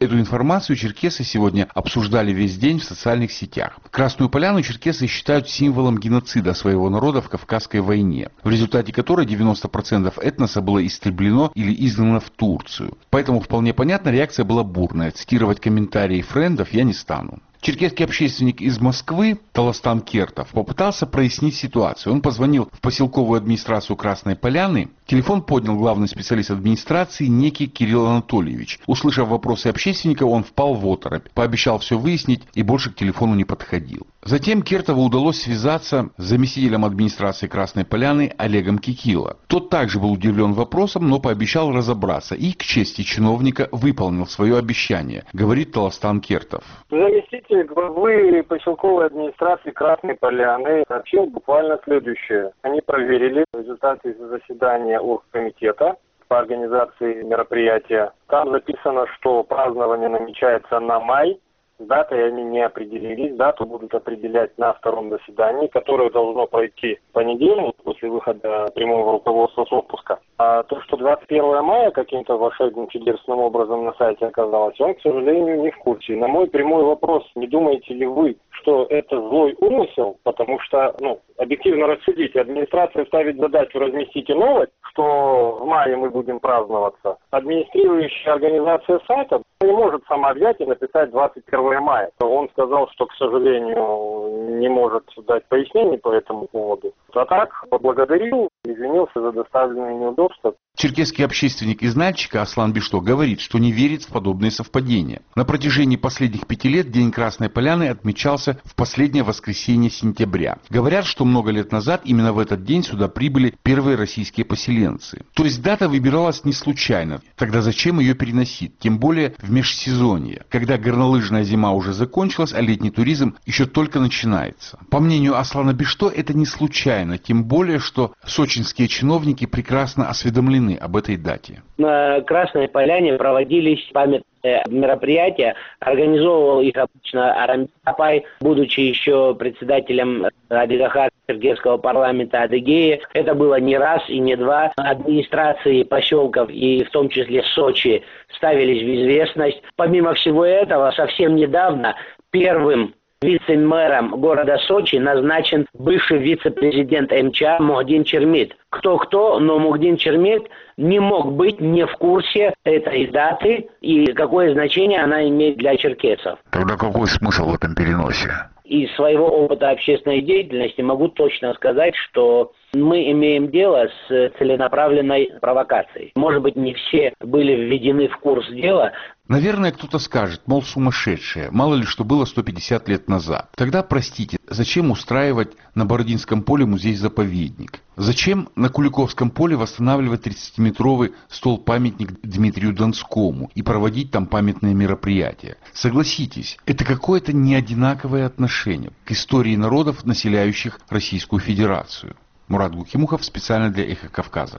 Эту информацию черкесы сегодня обсуждали весь день в социальных сетях. Красную Поляну черкесы считают символом геноцида своего народа в Кавказской войне, в результате которой 90% этноса было истреблено или изгнано в Турцию. Поэтому вполне понятно, реакция была бурная. Цитировать комментарии френдов я не стану. Черкесский общественник из Москвы Толостан Кертов попытался прояснить ситуацию. Он позвонил в поселковую администрацию Красной Поляны. Телефон поднял главный специалист администрации некий Кирилл Анатольевич. Услышав вопросы общественника, он впал в оторопь, пообещал все выяснить и больше к телефону не подходил. Затем Кертову удалось связаться с заместителем администрации Красной Поляны Олегом Кикило. Тот также был удивлен вопросом, но пообещал разобраться и, к чести чиновника, выполнил свое обещание, говорит Толостан Кертов. Заместитель главы поселковой администрации Красной Поляны сообщил буквально следующее. Они проверили результаты заседания оргкомитета по организации мероприятия. Там записано, что празднование намечается на май. Датой они не определились. Дату будут определять на втором заседании, которое должно пройти в понедельник после выхода прямого руководства с отпуска. А то, что 21 мая каким-то волшебным чудесным образом на сайте оказалось, он, к сожалению, не в курсе. На мой прямой вопрос, не думаете ли вы, что это злой умысел? Потому что, объективно рассудите, администрация ставит задачу разместите новость, что в мае мы будем праздноваться. Администрирующая организация сайта не может сама взять и написать 21 мая. Он сказал, что, к сожалению, не может дать пояснений по этому поводу. А так, поблагодарил, извинился за доставленные неудобства. Черкесский общественник из Нальчика Аслан Бишто говорит, что не верит в подобные совпадения. На протяжении последних 5 лет День Красной Поляны отмечался в последнее воскресенье сентября. Говорят, что много лет назад именно в этот день сюда прибыли первые российские поселенцы. То есть дата выбиралась не случайно. Тогда зачем ее переносить? Тем более в межсезонье, когда горнолыжная зима уже закончилась, а летний туризм еще только начинается. По мнению Аслана Бишто, это не случайно, тем более, что сочинские чиновники прекрасно осведомлены об этой дате. На Красной Поляне проводились памятные мероприятия. Организовывал их обычно Арамис Апай, будучи еще председателем Адыгахар Черкесского парламента Адыгеи. Это было не раз и не два. Администрации поселков и в том числе Сочи ставились в известность. Помимо всего этого, совсем недавно первым вице-мэром города Сочи назначен бывший вице-президент МЧА Мухдин Чермит. Кто-кто, но Мухдин Чермит не мог быть не в курсе этой даты и какое значение она имеет для черкесов. Тогда какой смысл в этом переносе? Из своего опыта общественной деятельности могу точно сказать, что мы имеем дело с целенаправленной провокацией. Может быть, не все были введены в курс дела. Наверное, кто-то скажет, мол, сумасшедшие, мало ли что было 150 лет назад. Тогда, простите, зачем устраивать на Бородинском поле музей-заповедник? Зачем на Куликовском поле восстанавливать 30-метровый стол-памятник Дмитрию Донскому и проводить там памятные мероприятия? Согласитесь, это какое-то неодинаковое отношение к истории народов, населяющих Российскую Федерацию. Мурат Гукимухов специально для «Эхо Кавказа».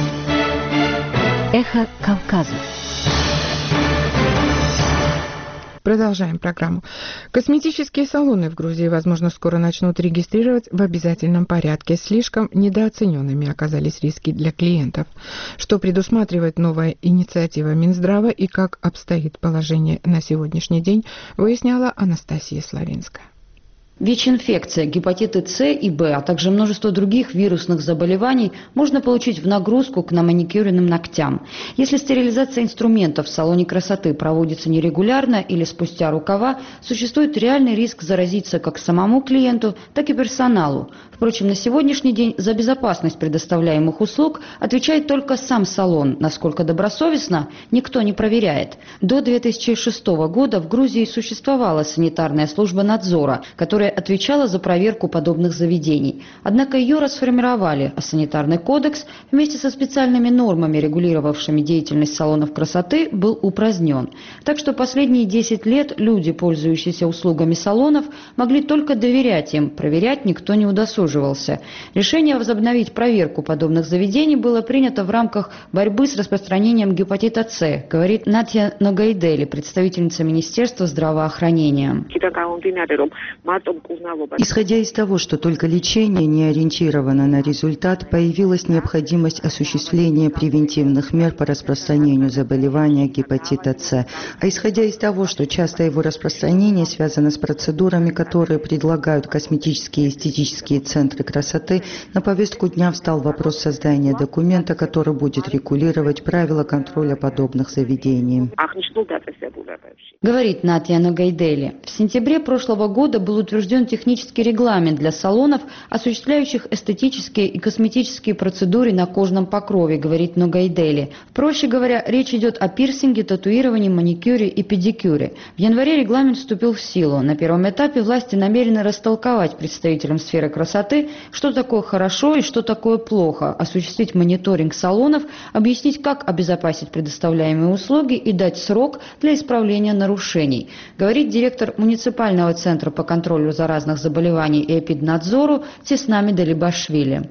«Эхо Кавказа». Продолжаем программу. Косметические салоны в Грузии, возможно, скоро начнут регистрировать в обязательном порядке. Слишком недооцененными оказались риски для клиентов. Что предусматривает новая инициатива Минздрава и как обстоит положение на сегодняшний день, выясняла Анастасия Славинская. ВИЧ-инфекция, гепатиты С и Б, а также множество других вирусных заболеваний можно получить в нагрузку к наманикюренным ногтям. Если стерилизация инструментов в салоне красоты проводится нерегулярно или спустя рукава, существует реальный риск заразиться как самому клиенту, так и персоналу. Впрочем, на сегодняшний день за безопасность предоставляемых услуг отвечает только сам салон. Насколько добросовестно, никто не проверяет. До 2006 года в Грузии существовала санитарная служба надзора, которая отвечала за проверку подобных заведений. Однако ее расформировали, а санитарный кодекс вместе со специальными нормами, регулировавшими деятельность салонов красоты, был упразднен. Так что последние 10 лет люди, пользующиеся услугами салонов, могли только доверять им, проверять никто не удосуживался. Решение возобновить проверку подобных заведений было принято в рамках борьбы с распространением гепатита С, говорит Натья Ногайдели, представительница Министерства здравоохранения. Исходя из того, что только лечение не ориентировано на результат, появилась необходимость осуществления превентивных мер по распространению заболевания гепатита С. А исходя из того, что часто его распространение связано с процедурами, которые предлагают косметические и эстетические центры красоты, на повестку дня встал вопрос создания документа, который будет регулировать правила контроля подобных заведений. Говорит Натья Ногайдели. В сентябре прошлого года был утвержден технический регламент для салонов, осуществляющих эстетические и косметические процедуры на кожном покрове, говорит Ногайдели. Проще говоря, речь идет о пирсинге, татуировании, маникюре и педикюре. В январе регламент вступил в силу. На первом этапе власти намерены растолковать представителям сферы красоты, что такое хорошо и что такое плохо, осуществить мониторинг салонов, объяснить, как обезопасить предоставляемые услуги и дать срок для исправления нарушений, говорит директор муниципального центра по контролю заразных заболеваний и эпиднадзору Теснами Далибашвили.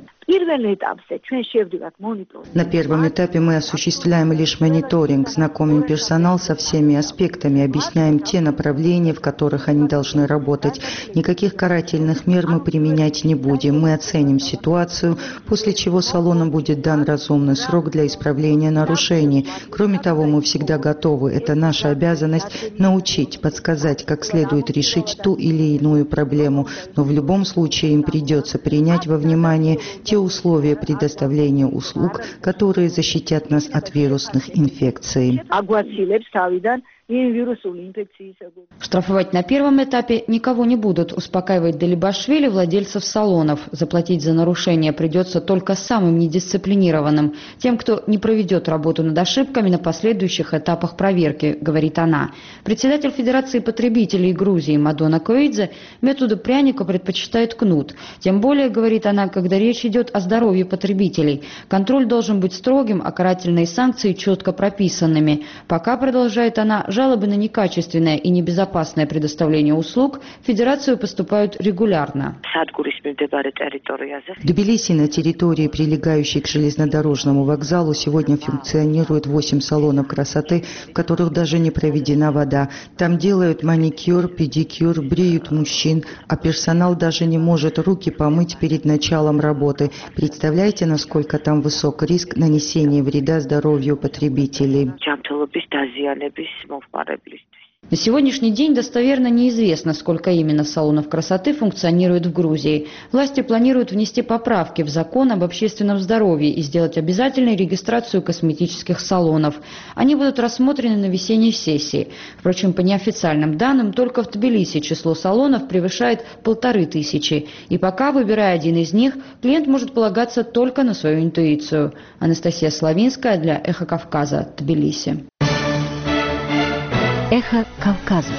На первом этапе мы осуществляем лишь мониторинг, знакомим персонал со всеми аспектами, объясняем те направления, в которых они должны работать. Никаких карательных мер мы применять не будем. Мы оценим ситуацию, после чего салонам будет дан разумный срок для исправления нарушений. Кроме того, мы всегда готовы. Это наша обязанность научить, подсказать, как следует решить ту или иную проблему. Но в любом случае им придется принять во внимание те условия предоставления услуг, которые защитят нас от вирусных инфекций. Штрафовать на первом этапе никого не будут, успокаивает Далибашвили владельцев салонов. Заплатить за нарушение придется только самым недисциплинированным, тем, кто не проведет работу над ошибками на последующих этапах проверки, говорит она. Председатель Федерации потребителей Грузии Мадона Коидзе методу пряника предпочитает кнут. Тем более, говорит она, когда речь идет о здоровье потребителей. Контроль должен быть строгим, а карательные санкции четко прописанными. Пока, продолжает она, жалобы на некачественное и небезопасное предоставление услуг в Федерацию поступают регулярно. В Тбилиси на территории, прилегающей к железнодорожному вокзалу, сегодня функционирует 8 салонов красоты, в которых даже не проведена вода. Там делают маникюр, педикюр, бреют мужчин, а персонал даже не может руки помыть перед началом работы. Представляете, насколько там высок риск нанесения вреда здоровью потребителей? На сегодняшний день достоверно неизвестно, сколько именно салонов красоты функционирует в Грузии. Власти планируют внести поправки в закон об общественном здоровье и сделать обязательной регистрацию косметических салонов. Они будут рассмотрены на весенней сессии. Впрочем, по неофициальным данным, только в Тбилиси число салонов превышает 1500. И пока, выбирая один из них, клиент может полагаться только на свою интуицию. Анастасия Славинская для «Эхо Кавказа», Тбилиси. Эхо Кавказа.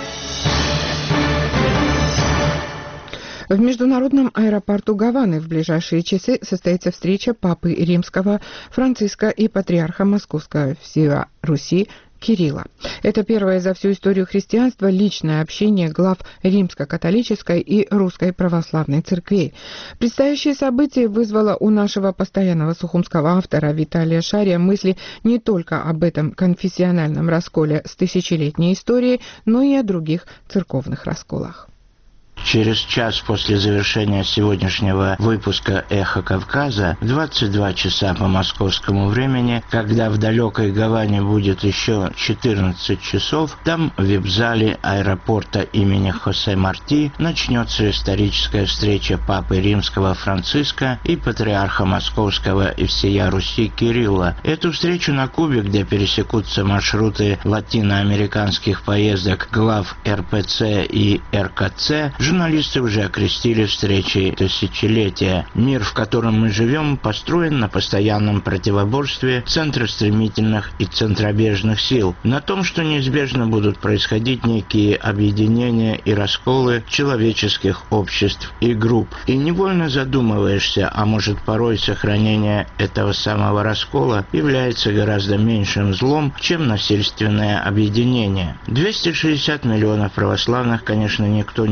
В международном аэропорту Гаваны в ближайшие часы состоится встреча Папы Римского Франциска и патриарха Московского всея Руси Кирилла. Это первое за всю историю христианства личное общение глав Римско-католической и Русской православной церквей. Предстоящее событие вызвало у нашего постоянного сухумского автора Виталия Шария мысли не только об этом конфессиональном расколе с тысячелетней историей, но и о других церковных расколах. Через час после завершения сегодняшнего выпуска «Эхо Кавказа» в 22 часа по московскому времени, когда в далекой Гаване будет еще 14 часов, там в вип-зале аэропорта имени Хосе Марти начнется историческая встреча Папы Римского Франциска и патриарха Московского и всея Руси Кирилла. Эту встречу на Кубе, где пересекутся маршруты латиноамериканских поездок глав РПЦ и РКЦ, журналисты уже окрестили встречей тысячелетия. Мир, в котором мы живем, построен на постоянном противоборстве центростремительных и центробежных сил, на том, что неизбежно будут происходить некие объединения и расколы человеческих обществ и групп. И невольно задумываешься, а может порой сохранение этого самого раскола является гораздо меньшим злом, чем насильственное объединение. 260 миллионов православных, конечно, никто не заставит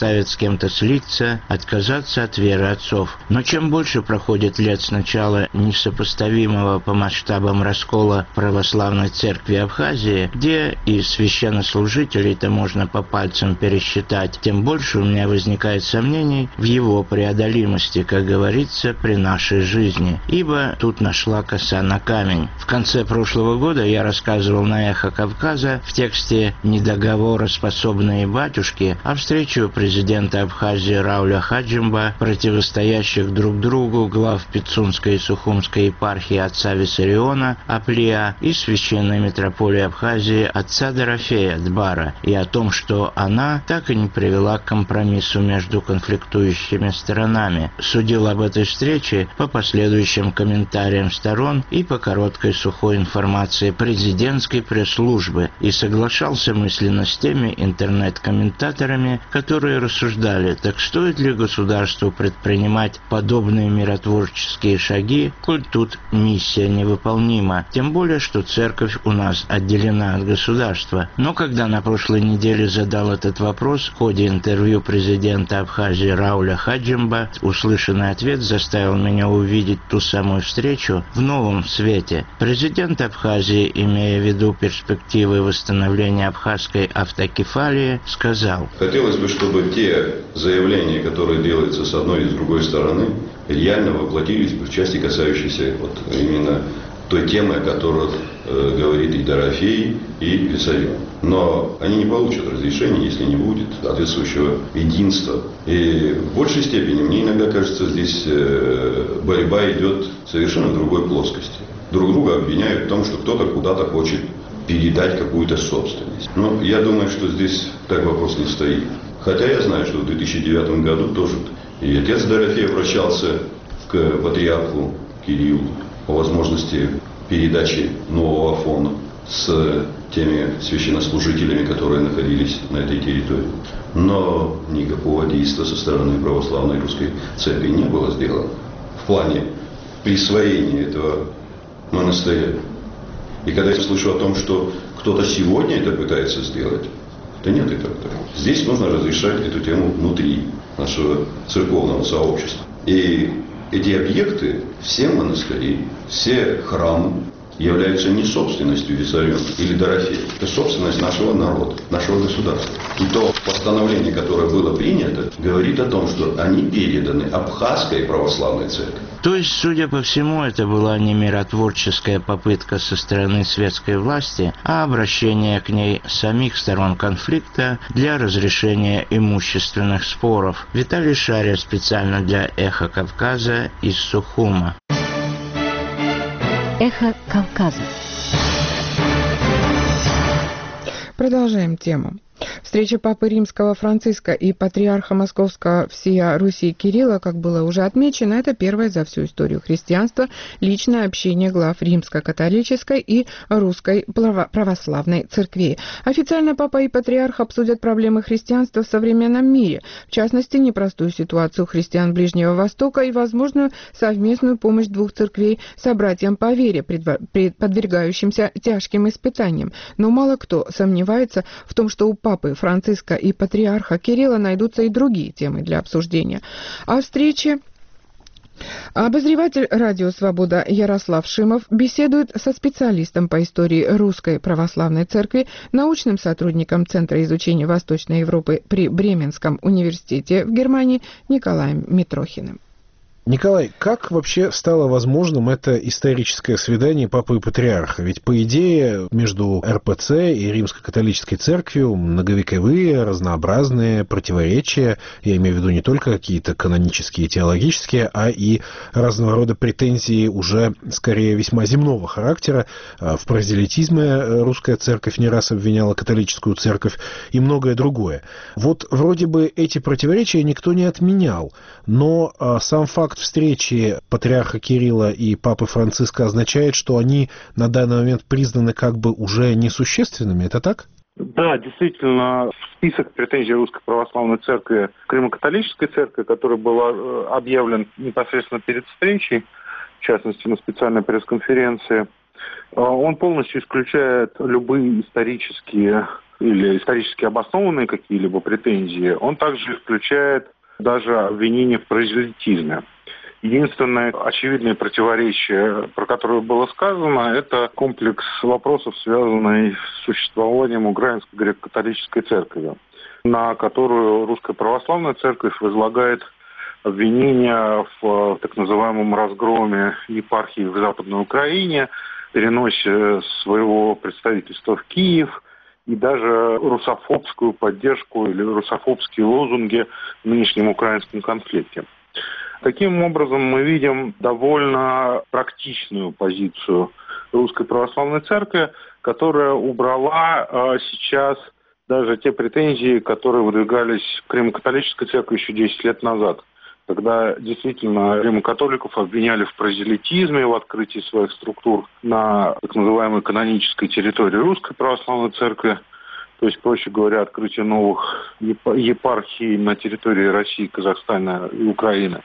заставит с кем-то слиться, отказаться от веры отцов. Но чем больше проходит лет с начала несопоставимого по масштабам раскола православной церкви Абхазии, где и священнослужителей-то можно по пальцам пересчитать, тем больше у меня возникает сомнений в его преодолимости, как говорится, при нашей жизни. Ибо тут нашла коса на камень. В конце прошлого года я рассказывал на «Эхо Кавказа» в тексте «Недоговороспособные батюшки» о встрече у президента Абхазии Рауля Хаджимба, противостоящих друг другу глав Пицунской и Сухумской епархии отца Виссариона Аплия и священной митрополии Абхазии отца Дорофея Дбара, и о том, что она так и не привела к компромиссу между конфликтующими сторонами. Судил об этой встрече по последующим комментариям сторон и по короткой сухой информации президентской пресс-службы, и соглашался мысленно с теми интернет-комментаторами, которые рассуждали, так стоит ли государству предпринимать подобные миротворческие шаги, коль тут миссия невыполнима, тем более, что церковь у нас отделена от государства. Но когда на прошлой неделе задал этот вопрос в ходе интервью президента Абхазии Рауля Хаджимба, услышанный ответ заставил меня увидеть ту самую встречу в новом свете. Президент Абхазии, имея в виду перспективы восстановления абхазской автокефалии, сказал: хотелось бы, чтобы те заявления, которые делаются с одной и с другой стороны, реально воплотились бы в части, касающейся вот именно той темы, о которой говорит и Дорофей, и Виссарион. Но они не получат разрешения, если не будет соответствующего единства. И в большей степени, мне иногда кажется, здесь борьба идет совершенно в другой плоскости. Друг друга обвиняют в том, что кто-то куда-то хочет передать какую-то собственность. Но я думаю, что здесь так вопрос не стоит. Хотя я знаю, что в 2009 году тоже и отец Дорофей обращался к патриарху Кириллу по возможности передачи нового Афона с теми священнослужителями, которые находились на этой территории. Но никакого действия со стороны православной русской церкви не было сделано в плане присвоения этого монастыря. И когда я слышу о том, что кто-то сегодня это пытается сделать, да нет, это так. Здесь нужно разрешать эту тему внутри нашего церковного сообщества. И эти объекты, все монастыри, все храмы являются не собственностью Виссариона или Дорофея. Это собственность нашего народа, нашего государства. И то постановление, которое было принято, говорит о том, что они переданы Абхазской православной церкви. То есть, судя по всему, это была не миротворческая попытка со стороны светской власти, а обращение к ней самих сторон конфликта для разрешения имущественных споров. Виталий Шария специально для «Эхо Кавказа» из Сухума. Эхо Кавказа. Продолжаем тему. Встреча Папы Римского Франциска и патриарха Московского всея Руси Кирилла, как было уже отмечено, это первое за всю историю христианства личное общение глав римско-католической и русской православной церквей. Официально Папа и патриарх обсудят проблемы христианства в современном мире, в частности, непростую ситуацию христиан Ближнего Востока и возможную совместную помощь двух церквей собратьям по вере, подвергающимся тяжким испытаниям. Но мало кто сомневается в том, что у Папы Франциска и патриарха Кирилла найдутся и другие темы для обсуждения. О встрече обозреватель «Радио Свобода» Ярослав Шимов беседует со специалистом по истории Русской Православной Церкви, научным сотрудником Центра изучения Восточной Европы при Бременском университете в Германии Николаем Митрохиным. Николай, как вообще стало возможным это историческое свидание Папы и Патриарха? Ведь, по идее, между РПЦ и Римско-католической церковью многовековые, разнообразные противоречия, я имею в виду не только какие-то канонические, теологические, а и разного рода претензии уже, скорее, весьма земного характера. В прозелитизме русская церковь не раз обвиняла католическую церковь и многое другое. Вот вроде бы эти противоречия никто не отменял, но сам факт встречи патриарха Кирилла и Папы Франциска означает, что они на данный момент признаны как бы уже несущественными. Это так? Да, действительно, список претензий Русской Православной Церкви к Римо-католической церкви, который был объявлен непосредственно перед встречей, в частности на специальной пресс-конференции, он полностью исключает любые исторические или исторически обоснованные какие-либо претензии, он также исключает даже обвинение в прозелитизме. Единственное очевидное противоречие, про которое было сказано, это комплекс вопросов, связанный с существованием Украинской греко-католической церкви, на которую Русская Православная Церковь возлагает обвинения в так называемом разгроме епархии в Западной Украине, переносе своего представительства в Киев и даже русофобскую поддержку или русофобские лозунги в нынешнем украинском конфликте. Таким образом, мы видим довольно практичную позицию Русской Православной Церкви, которая убрала сейчас даже те претензии, которые выдвигались к Римо-католической церкви еще 10 лет назад, когда действительно римо-католиков обвиняли в прозелитизме, в открытии своих структур на так называемой канонической территории Русской Православной Церкви, то есть, проще говоря, открытие новых епархий на территории России, Казахстана и Украины.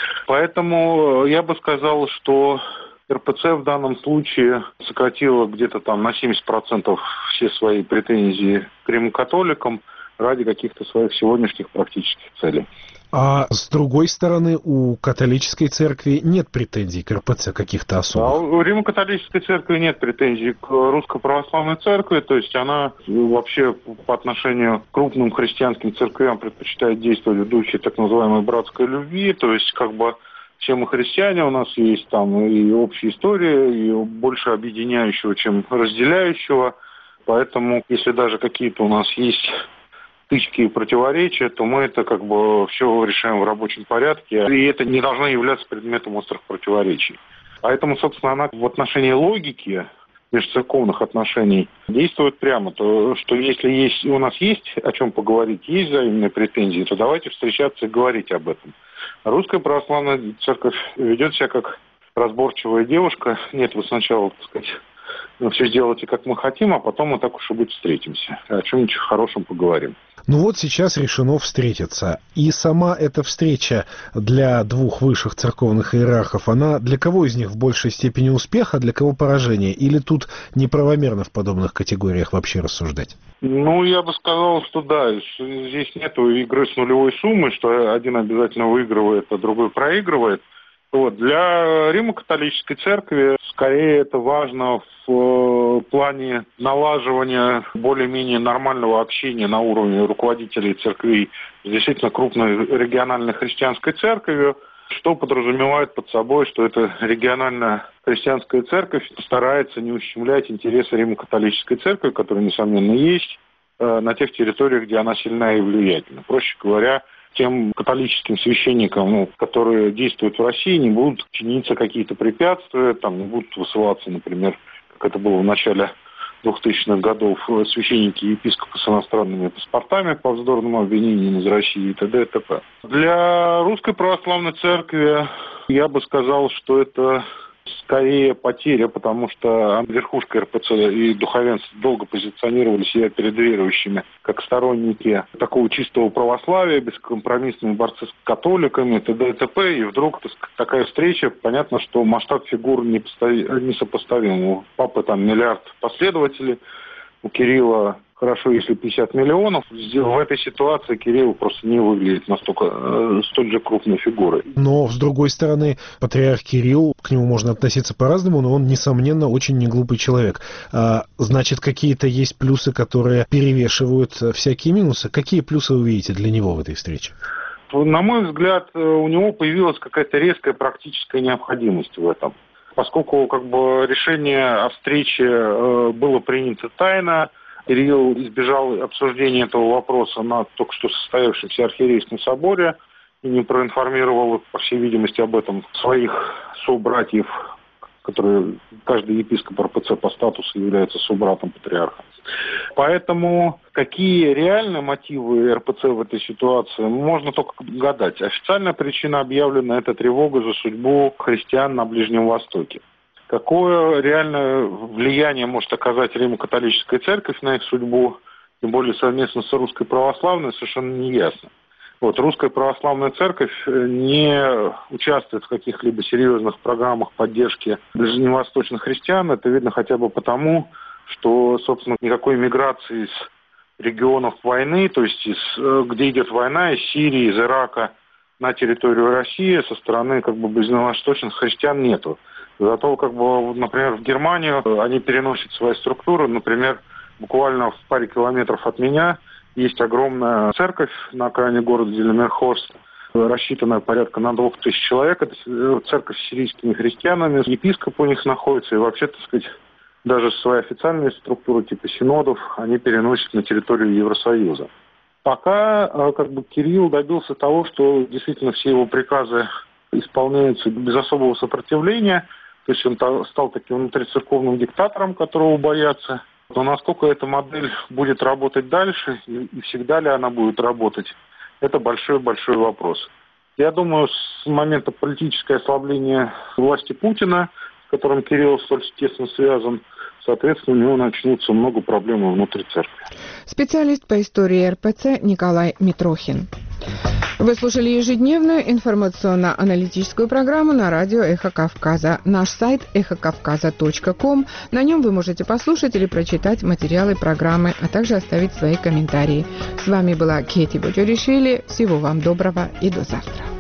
Поэтому я бы сказал, что РПЦ в данном случае сократила где-то там на 70% все свои претензии к римо-католикам ради каких-то своих сегодняшних практических целей. А с другой стороны, у католической церкви нет претензий к РПЦ каких-то особых? А у Римо-католической церкви нет претензий к Русской Православной Церкви, то есть она вообще по отношению к крупным христианским церквям предпочитает действовать в духе так называемой братской любви, то есть как бы все мы христиане, у нас есть там и общая история, и больше объединяющего, чем разделяющего, поэтому если даже какие-то у нас есть стычки и противоречия, то мы это как бы все решаем в рабочем порядке, и это не должно являться предметом острых противоречий. Поэтому, собственно, она в отношении логики межцерковных отношений действует прямо. То, что если у нас есть о чем поговорить, есть взаимные претензии, то давайте встречаться и говорить об этом. Русская Православная Церковь ведет себя как разборчивая девушка. Нет, вы сначала, так сказать, все сделайте, как мы хотим, а потом мы так уж и быть встретимся. О чем-нибудь хорошем поговорим. Ну вот сейчас решено встретиться. И сама эта встреча для двух высших церковных иерархов, она для кого из них в большей степени успех, а для кого поражение? Или тут неправомерно в подобных категориях вообще рассуждать? Ну, я бы сказал, что да. Здесь нет игры с нулевой суммой, что один обязательно выигрывает, а другой проигрывает. Вот. Для Римо-католической церкви скорее это важно в плане налаживания более-менее нормального общения на уровне руководителей церквей с действительно крупной региональной христианской церковью, что подразумевает под собой, что эта региональная христианская церковь старается не ущемлять интересы Римо-католической церкви, которые, несомненно, есть, на тех территориях, где она сильна и влиятельна. Проще говоря, тем католическим священникам, которые действуют в России, не будут чиниться какие-то препятствия, там не будут высылаться, например, как это было в начале 2000-х годов, священники и епископы с иностранными паспортами по вздорным обвинениям из России и т.д. и т.п. Для Русской Православной Церкви я бы сказал, что это скорее потеря, потому что верхушка РПЦ и духовенство долго позиционировали себя перед верующими как сторонники такого чистого православия, бескомпромиссные борцы с католиками, т.д. и т.п. И вдруг такая встреча, понятно, что масштаб фигур несопоставим. У папы там 1 миллиард последователей, у Кирилла хорошо, если 50 миллионов. В этой ситуации Кирилл просто не выглядит настолько столь же крупной фигурой. Но, с другой стороны, патриарх Кирилл, к нему можно относиться по-разному, но он, несомненно, очень неглупый человек. Значит, какие-то есть плюсы, которые перевешивают всякие минусы. Какие плюсы вы видите для него в этой встрече? На мой взгляд, у него появилась какая-то резкая практическая необходимость в этом. Поскольку решение о встрече было принято тайно, Кирилл избежал обсуждения этого вопроса на только что состоявшемся архиерейском соборе и не проинформировал, по всей видимости, об этом своих собратьев, которые каждый епископ РПЦ по статусу является собратом патриарха. Поэтому какие реальные мотивы РПЦ в этой ситуации, можно только гадать. Официальная причина объявлена – это тревога за судьбу христиан на Ближнем Востоке. Какое реальное влияние может оказать Римо-католическая церковь на их судьбу, тем более совместно с Русской Православной, совершенно не ясно. Русская Православная Церковь не участвует в каких-либо серьезных программах поддержки ближневосточных христиан. Это видно хотя бы потому, что, собственно, никакой миграции из регионов войны, то есть где идет война, из Сирии, из Ирака на территорию России, со стороны ближневосточных христиан нету. Зато, например, в Германию они переносят свои структуры. Например, буквально в паре километров от меня есть огромная церковь на окраине города Зельмерхорст, рассчитанная порядка на 2000 человек. Это церковь с сирийскими христианами. Епископ у них находится. И вообще, даже свои официальные структуры типа синодов они переносят на территорию Евросоюза. Пока Кирилл добился того, что действительно все его приказы исполняются без особого сопротивления. То есть он стал таким внутрицерковным диктатором, которого боятся. Но насколько эта модель будет работать дальше и всегда ли она будет работать, это большой-большой вопрос. Я думаю, с момента политического ослабления власти Путина, с которым Кирилл столь тесно связан, соответственно, у него начнутся много проблем внутри церкви. Специалист по истории РПЦ Николай Митрохин. Вы слушали ежедневную информационно-аналитическую программу на радио «Эхо Кавказа». Наш сайт эхокавказа.ком. На нем вы можете послушать или прочитать материалы программы, а также оставить свои комментарии. С вами была Кети Боджоришвили. Всего вам доброго и до завтра.